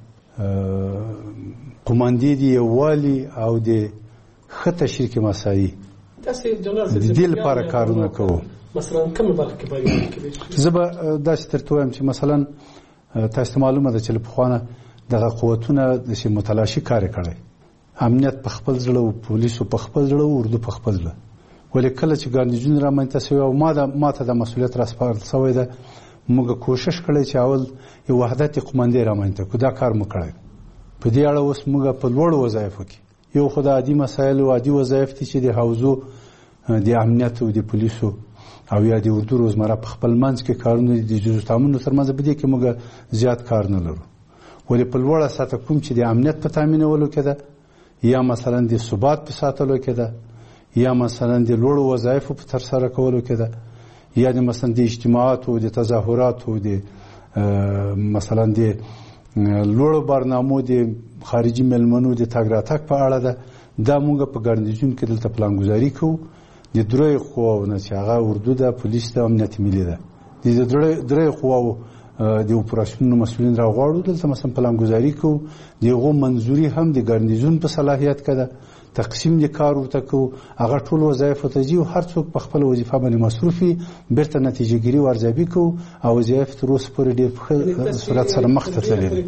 قماندې د یووالي او د ښه تشریک مسایي د دې لپاره کارونه کوو. مثلا کومه برخه کې باید کې زه به داسې درته وایم چې مثلا تاسو ته معلومه ده چې له پخوانه دغه قوتونه داسې متلاشي کار یې کړی، امنیت په خپل زړه او پولیسو په خپل زړه او اردو په خپل زړه. ولې کله چې ګارنیزیون رامنځته شوی او ما ده ما ته د مسؤلیت راسپارل شوی ده، موږ کوشش کړی چې اول یو وحدت قماندې رامنځته کړو. دا کار مو کړی. په دې اړه اوس موږ په لوړو وظایفو کې یو خو د عادي مسایلو عادي وظایف دي چې د حوزو د امنیت او د پولیسو او یا د اردو روزمره په خپل منځ کې کارونه دي. د جزو تامینو تر منځ په دې کې موږ زیات کار نه لرو. ولې په لوړه سطح کوم چې د امنیت په تامینولو کې ده، یا مثلا د ثبات په ساتلو کې ده، یا مثلا د لوړو وظایفو په ترسره کولو کې ده، یا د مثلا د اجتماعاتو د تظاهراتو د مثلا د لوړو برنامو د خارجي مېلمنو د تګ راتګ په اړه ده. دا موږ په ګارنیزیون کې دلته پلانګذاري کوو د دریو قواو نه چې هغه اردو ده، پولیس ده، امنیت ملي ده. د دریو قواو د اپراسیونونو مسؤلین راغواړو، دلته مثلا پلانګذاري کوو. د هغو منظوري هم د ګارنیزیون په صلاحیت کې ده، تقسیم د کار ورته کوو. هغه ټول وظایفو ته ځي او هر څوک په خپله وظیفه باندې مصروف وي، بیرته نتیجه ګیري او ارزیابي کوو او وظایف تر اوسه پورې ډېر په ښه صورت سره مخته تللي دي.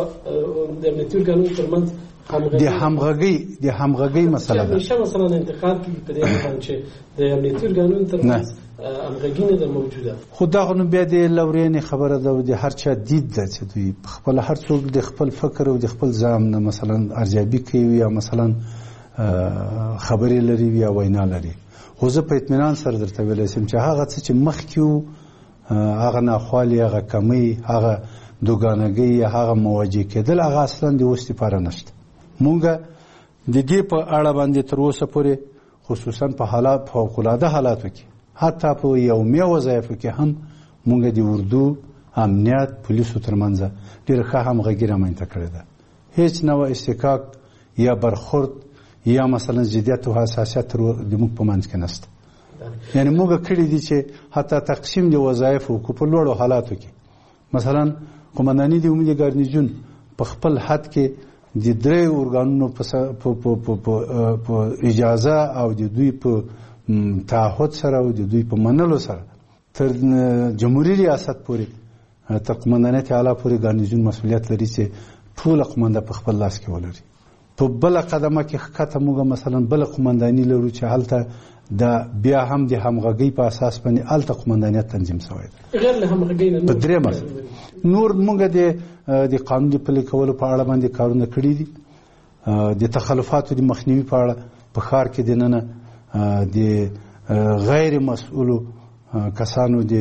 د همغږۍ د همغږۍ مسله ده. همیشه مثلا انتقاد کیږي په دې اړه چې د امنیتي ارګانونو ترمنځ همغږي نه ده موجوده. خو دغه نو بیا د لورینې خبره ده او د هر چا دید ده چې دوی خپل هر څوک د خپل فکر او د خپل ځام نه مثلا ارزیابي کوي یا مثلا خبرې لري یا وینا لري. خو زه په اطمینان سره درته ویلی شم چې هغه څه چې مخکې وو، هغه ناخوالې، هغه کمی، هغه دوګانګۍ، هغه مواجه کېدل، هغه اصلا د اوس لپاره نشته. مونږ د دې په اړه باندې تر اوسه پورې خصوصا په حالات فوق‌العاده حالاتو کې حتی په یومي وظایفو کې هم مونږ د اردو، امنیت، پولیسو ترمنځ ډېره ښه همغږي رامنځته کړې ده. هیڅ نوع استکاک یا برخورد یا مثلا جدیت او حساسیت د موږ په منځ کې نشته. یعنې موږ کړي دي چې حتی تقسیم د وظایفو کو په لوړو حالاتو کې مثلا قمنداني د عمومي ګارنیزیون په خپل حد کې د درې ارګانونو په اجازه او د دوی په تعهد سره او د دوی په منلو سره تر جمهوریت ریاست پورې تر قمندانیت اعلی پورې ګارنیزیون مسؤلیت لري چې ټوله قمانده په خپل لاس کې ولري. په بله قدمه کې ښکته موږ مثلا بله قمنداني لرو چې هلته د بیا هم د همغږۍ په اساس باندې هلته قمندانیت تنظیم شوی ده. غیر له همغږۍ نه په درېیمه نور موږ د د قانون د پلي کولو په اړه باندې کارونه کړي دي. د تخلفاتو د مخنیوي په اړه په ښار کې دننه د غیر مسؤلو کسانو د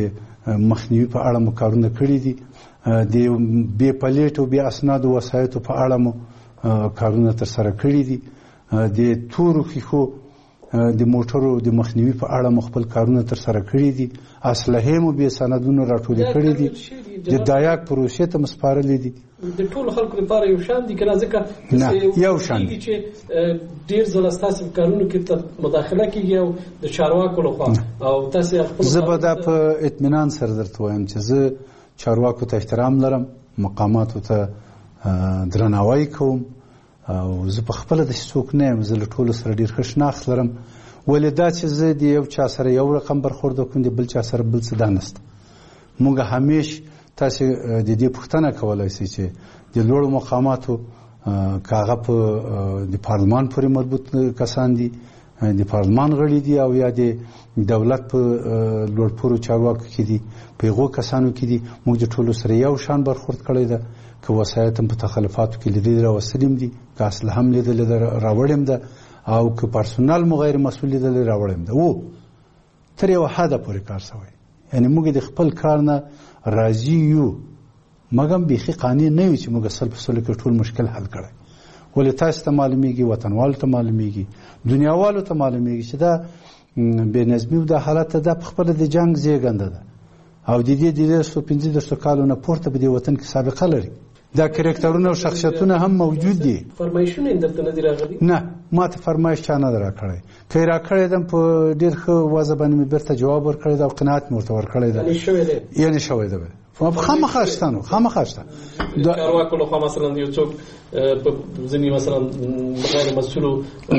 مخنیوي په اړه مو کارونه کړي دي، د بې پلیټو بې اسنادو وسایطو په اړه مو کارونه ترسره کړي دي، د تورو ښیښو د موټرو د مخنیوي په اړه مو خپل کارونه ترسره کړي دي، اسلحې مو بې سندونو راټولې کړي دي، د دایاک پروسې ته مو سپارلې دي. د ټولو خلکو لپاره یو شان دي کنه؟ ځکه نه یو شان دي چې ډیر ځله ستاسو کارونو کې مداخله کیږي او د چارواکو لخوا او تاسو خپل زه به دا په اطمینان سره درته وایم چې زه چارواکو ته احترام لرم، مقاماتو ته درناوی کوم او زه په خپله داسې څوک نه یم، زه له ټولو سره ډېر ښه شناخت لرم. ولې دا چې زه د یو چا سره یو رقم برخورد وکړم د بل چا سره بل څه دا نشته. موږ همیش تاسې د دې پوښتنه کولی شئ چې د لوړو مقاماتو که هغه په د پارلمان پورې مربوط کسان دي، د پارلمان غړي دي او یا د دولت په لوړپوړو چارواکو کې دي، په هغو کسانو کې دي، موږ د ټولو سره یو شان برخورد کړی ده. که وسایط هم په تخلفاتو کې لیدلي راوستلي دي، که اسلحه هم لیدلې ده راوړې ده، او که پرسونل مو غیر مسؤل لیدلې راوړې ده. و تر یوه حده پورې کار شوی، یعنې موږ د خپل کار نه راضي یو، مګم بیخي قانع نه یو چې موږ سل په سلو کې ټول مشکل حل کړی. ولې تاسو ته معلومیږي، وطنوالو ته معلومیږي، دنیاوالو ته معلومیږي چې دا بې نظمي او دا حالت دا په خپله د جنګ زیږنده ده او د دې د دېرشو پنځه دېرشو کالو نه پورته په دې وطن کې سابقه لري. دا کرکټرونه او شخصیتونه هم موجود دي. فرمایشونه درته نه دي راغلي؟ نه، ما ته فرمایش چا نه دی راکړی. که یې راکړی دم په ډېر ښه وضع باندې مې بېرته جواب ورکړی ده او قناعت مې ورته ورکړی ده. یعنې شوی دی؟ یعنې شوی ده. خامخا شته نو خامخا شته. د چارواکو لخوا مثلا یو څوک په ځینې مثلا غیر مسؤلو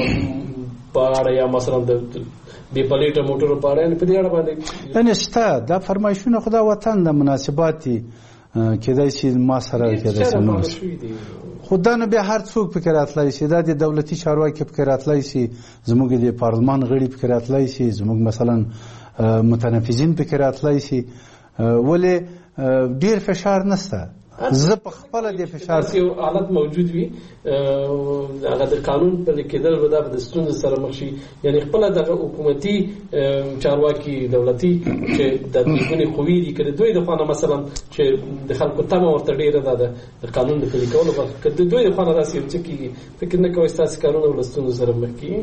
په اړه یا مثلا د بې پلیټه موټرو په اړه په دې اړه باندې یعنې شته. دا فرمایشونه خو دا وطن د مناسبات دي، کېدای شي ما سره کېدای شي نور خو دا نو بیا هر څوک پکې راتلی شي. دا د دولتي چارواکي پکې راتلی شي، زموږ د پارلمان غړي پکې راتلی شي، زموږ مثلا متنفذین پکې راتلی شي. ولې ډېر فشار نشته. زه په خپله د فشار یو حالت موجود وي، هغه د قانون پلي کېدل به دا د ستونزو سره مخ شي. یعنې خپله دغه حکومتي چارواکي دولتي چې د دېګونې قوې دي، که د دوی د خوا نه مثلا چې د خلکو تمه ورته ډېره ده د قانون د پلي کولو برخه، که د دوی د خوا نه داسې یو څه کېږي، فکر نه کوئ ستاسې کارونه به له ستونزو سره مخ کېږي؟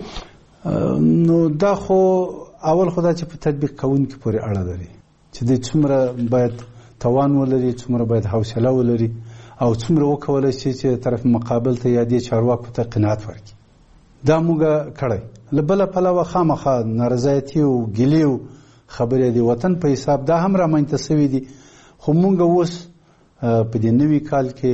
نو دا خو اول خو دا چې په تطبیق کوونکي پورې اړه لري چې دوی څومره باید توان ولري، څومره باید حوصله ولري او څومره وکولی شي چې طرف مقابل ته یا دې چارواکو ته قناعت ورکړي. دا موږ کړی. له بله پلوه خامخا نارضایتي او ګیلې او خبرې د وطن په حساب دا هم رامنځته سوي دي. خو موږ اوس په دې نوي کال کې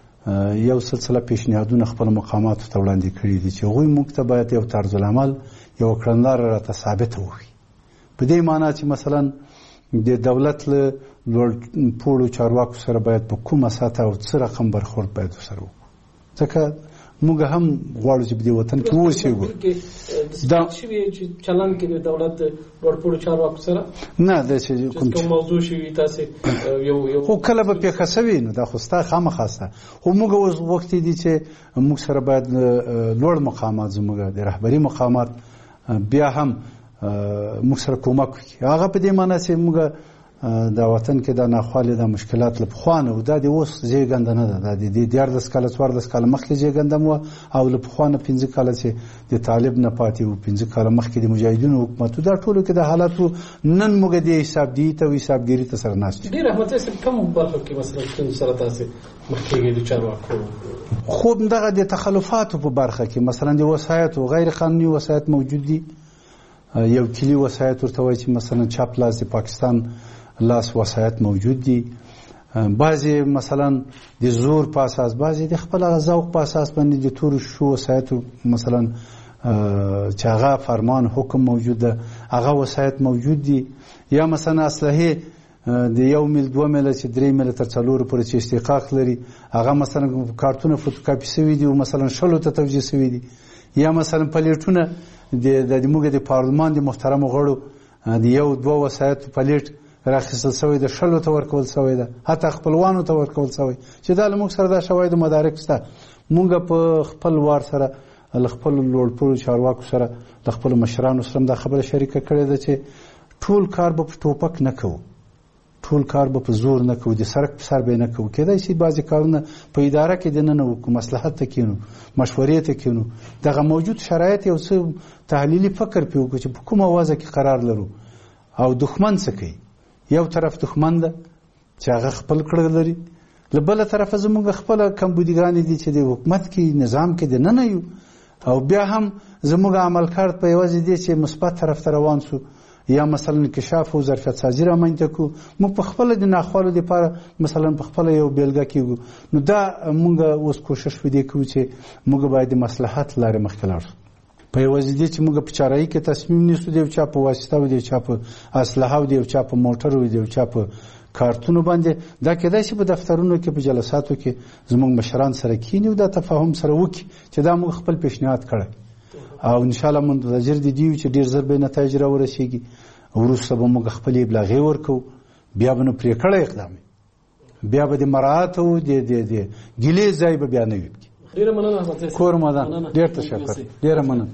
یو سلسله پیشنهادونه خپل مقاماتو ته وړاندې کړي دي چې هغوی موږ ته باید یو طرزالعمل، یو کړنلاره راته ثابته وکړي. په دې معنا چې مثلا د دولت له لوړپوړو چارواکو سره باید په کومه سطح او څه رقم برخورد باید ورسره وکړو، ځکه موږ هم غواړو چې په دې وطن کې واوسېږو. دا شوي چې چلند کې د دولت لوړپوړو چارواکو سره نه دا چې کوم موضوع شوي تاسې یو یو خو کله به پیښه سوي نو دا خو ستا خامخا سته. خو موږ اوس وخت دی چې موږ سره باید لوړ مقامات، زموږ د رهبري مقامات بیا هم موږ سره کومک وکړي. هغه په دې معنا چې موږ دا وطن کې دا ناخوالې دا مشکلات له پخوا نه و، دا د اوس زیږنده نه ده، دا د دیارلس کاله څوارلس کاله مخکې زیږنده م وه او له پخوا نه پنځه کاله چې د طالب نه پاتې و، پنځه کاله مخکې د مجاهدینو حکومت و. دا ټولو کې د حالاتو نن موږ د حسابدهي ته او حسابګیري ته سره ناست یو. ډېر احمدزی صاحب کوم برخو کې مثلا ستونزو سره تاسې مخ کېږئ د چارواکو؟ خو دغه د تخلفاتو په برخه کې مثلا د وسایطو غیر قانوني وسایط موجود دي. یو کلي وسایط ورته وایي چې مثلا چپ لاس د پاکستان لاس وسایط موجود دي. بعضې مثلا د زور په اساس، بعضې د خپل ذوق په اساس باندې د تورو شو وسایطو مثلا چې هغه فرمان حکم موجود ده، هغه وسایط موجود دي. یا مثلا اسلحې د یو میل دوه میله چې درې میله تر څلورو پورې چې استحقاق لري، هغه مثلا کارتونه فوتوکاپي سوي دي او مثلا شلو ته توجیه سوي دي. یا مثلا پلیټونه د موږ د پارلمان د محترمو غړو د یو دوه وسایطو پلیټ راخیستل سوی ده، شلو ته ورکول سوی ده، حتی خپلوانو ته ورکول سوی چې دا له موږ سره دا شواهد مدارک شته. موږ په خپل وار سره له خپلو لوړپوړو چارواکو سره له خپلو مشرانو سره دا خبره شریکه کړې ده چې ټول کار به په ټوپک نه کوو. ټول کار به په زور نه کوو، د سرک په سر به نه کوو. کېدای شي بعضې کارونه په اداره کې دننه وکړو، مصلحت ته کینو، مشورې ته کینو، دغه موجود شرایط یو څه تحلیلي فکر پې وکړو چې په کومه وضع کې قرار لرو. او دښمن څه کوي؟ یو طرف دښمن ده چې هغه خپل کړه لري، له بله طرفه زموږ خپله کمبودیګانې دي چې د حکومت کې نظام کې دننه یو، او بیا هم زموږ عمل کارت په یوازې دی چې مثبت طرف ته روان سو، یا مثلا انکشاف او ظرفیت سازي رامنځته کو. موږ په خپل د ناخوالو لپاره مثلا په خپل یو بیلګه کېږو. نو دا موږ اوس کوشش وکړو کوو چې موږ باید د مصلحت لارې مخکې لاړ شو. په یوازې دی چې موږ په چارایي کې تصمیم نیسو، د یو چا په واسطه و، د یو چا په اسلحه و، د یو چا په موټر و، د یو چا په کارتونو باندې. دا کېدای شي په دفترونو کې په جلساتو کې زموږ مشران سره کینی او دا تفاهم سره وکړي چې دا موږ خپل پیشنهاد کړی، او ان شاء الله منتظر دي دیو چې ډیر زر به نتایج راورسیږي. وروسته به موږ خپل ابلاغي ورکو، بیا به نو پرې کړی اقدام، بیا به د مراعات او د د ګیلې ځای به بیا نه وي. ډیره مننه احمد کور مدان، ډیر تشکر، ډیره مننه.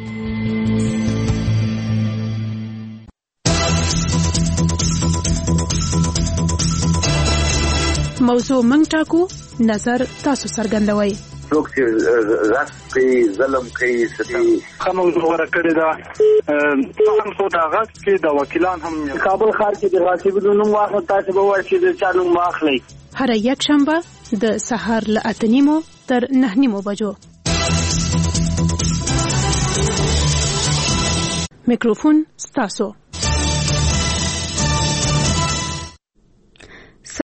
موضوع منګ ټاکو، نظر تاسو څرګندوي. څوک چې غصب کوي، ظلم کوي، ستي خمو غوړه کړی دا هم څو دا غصب کې د وکیلان هم کابل ښار کې د غاصبونو نوم واخله، تاسو به وایئ چې د چا نوم واخلئ. هر یک شنبه د سهار له اته نیمو تر نه نیمو بجو. میکروفون ستاسو.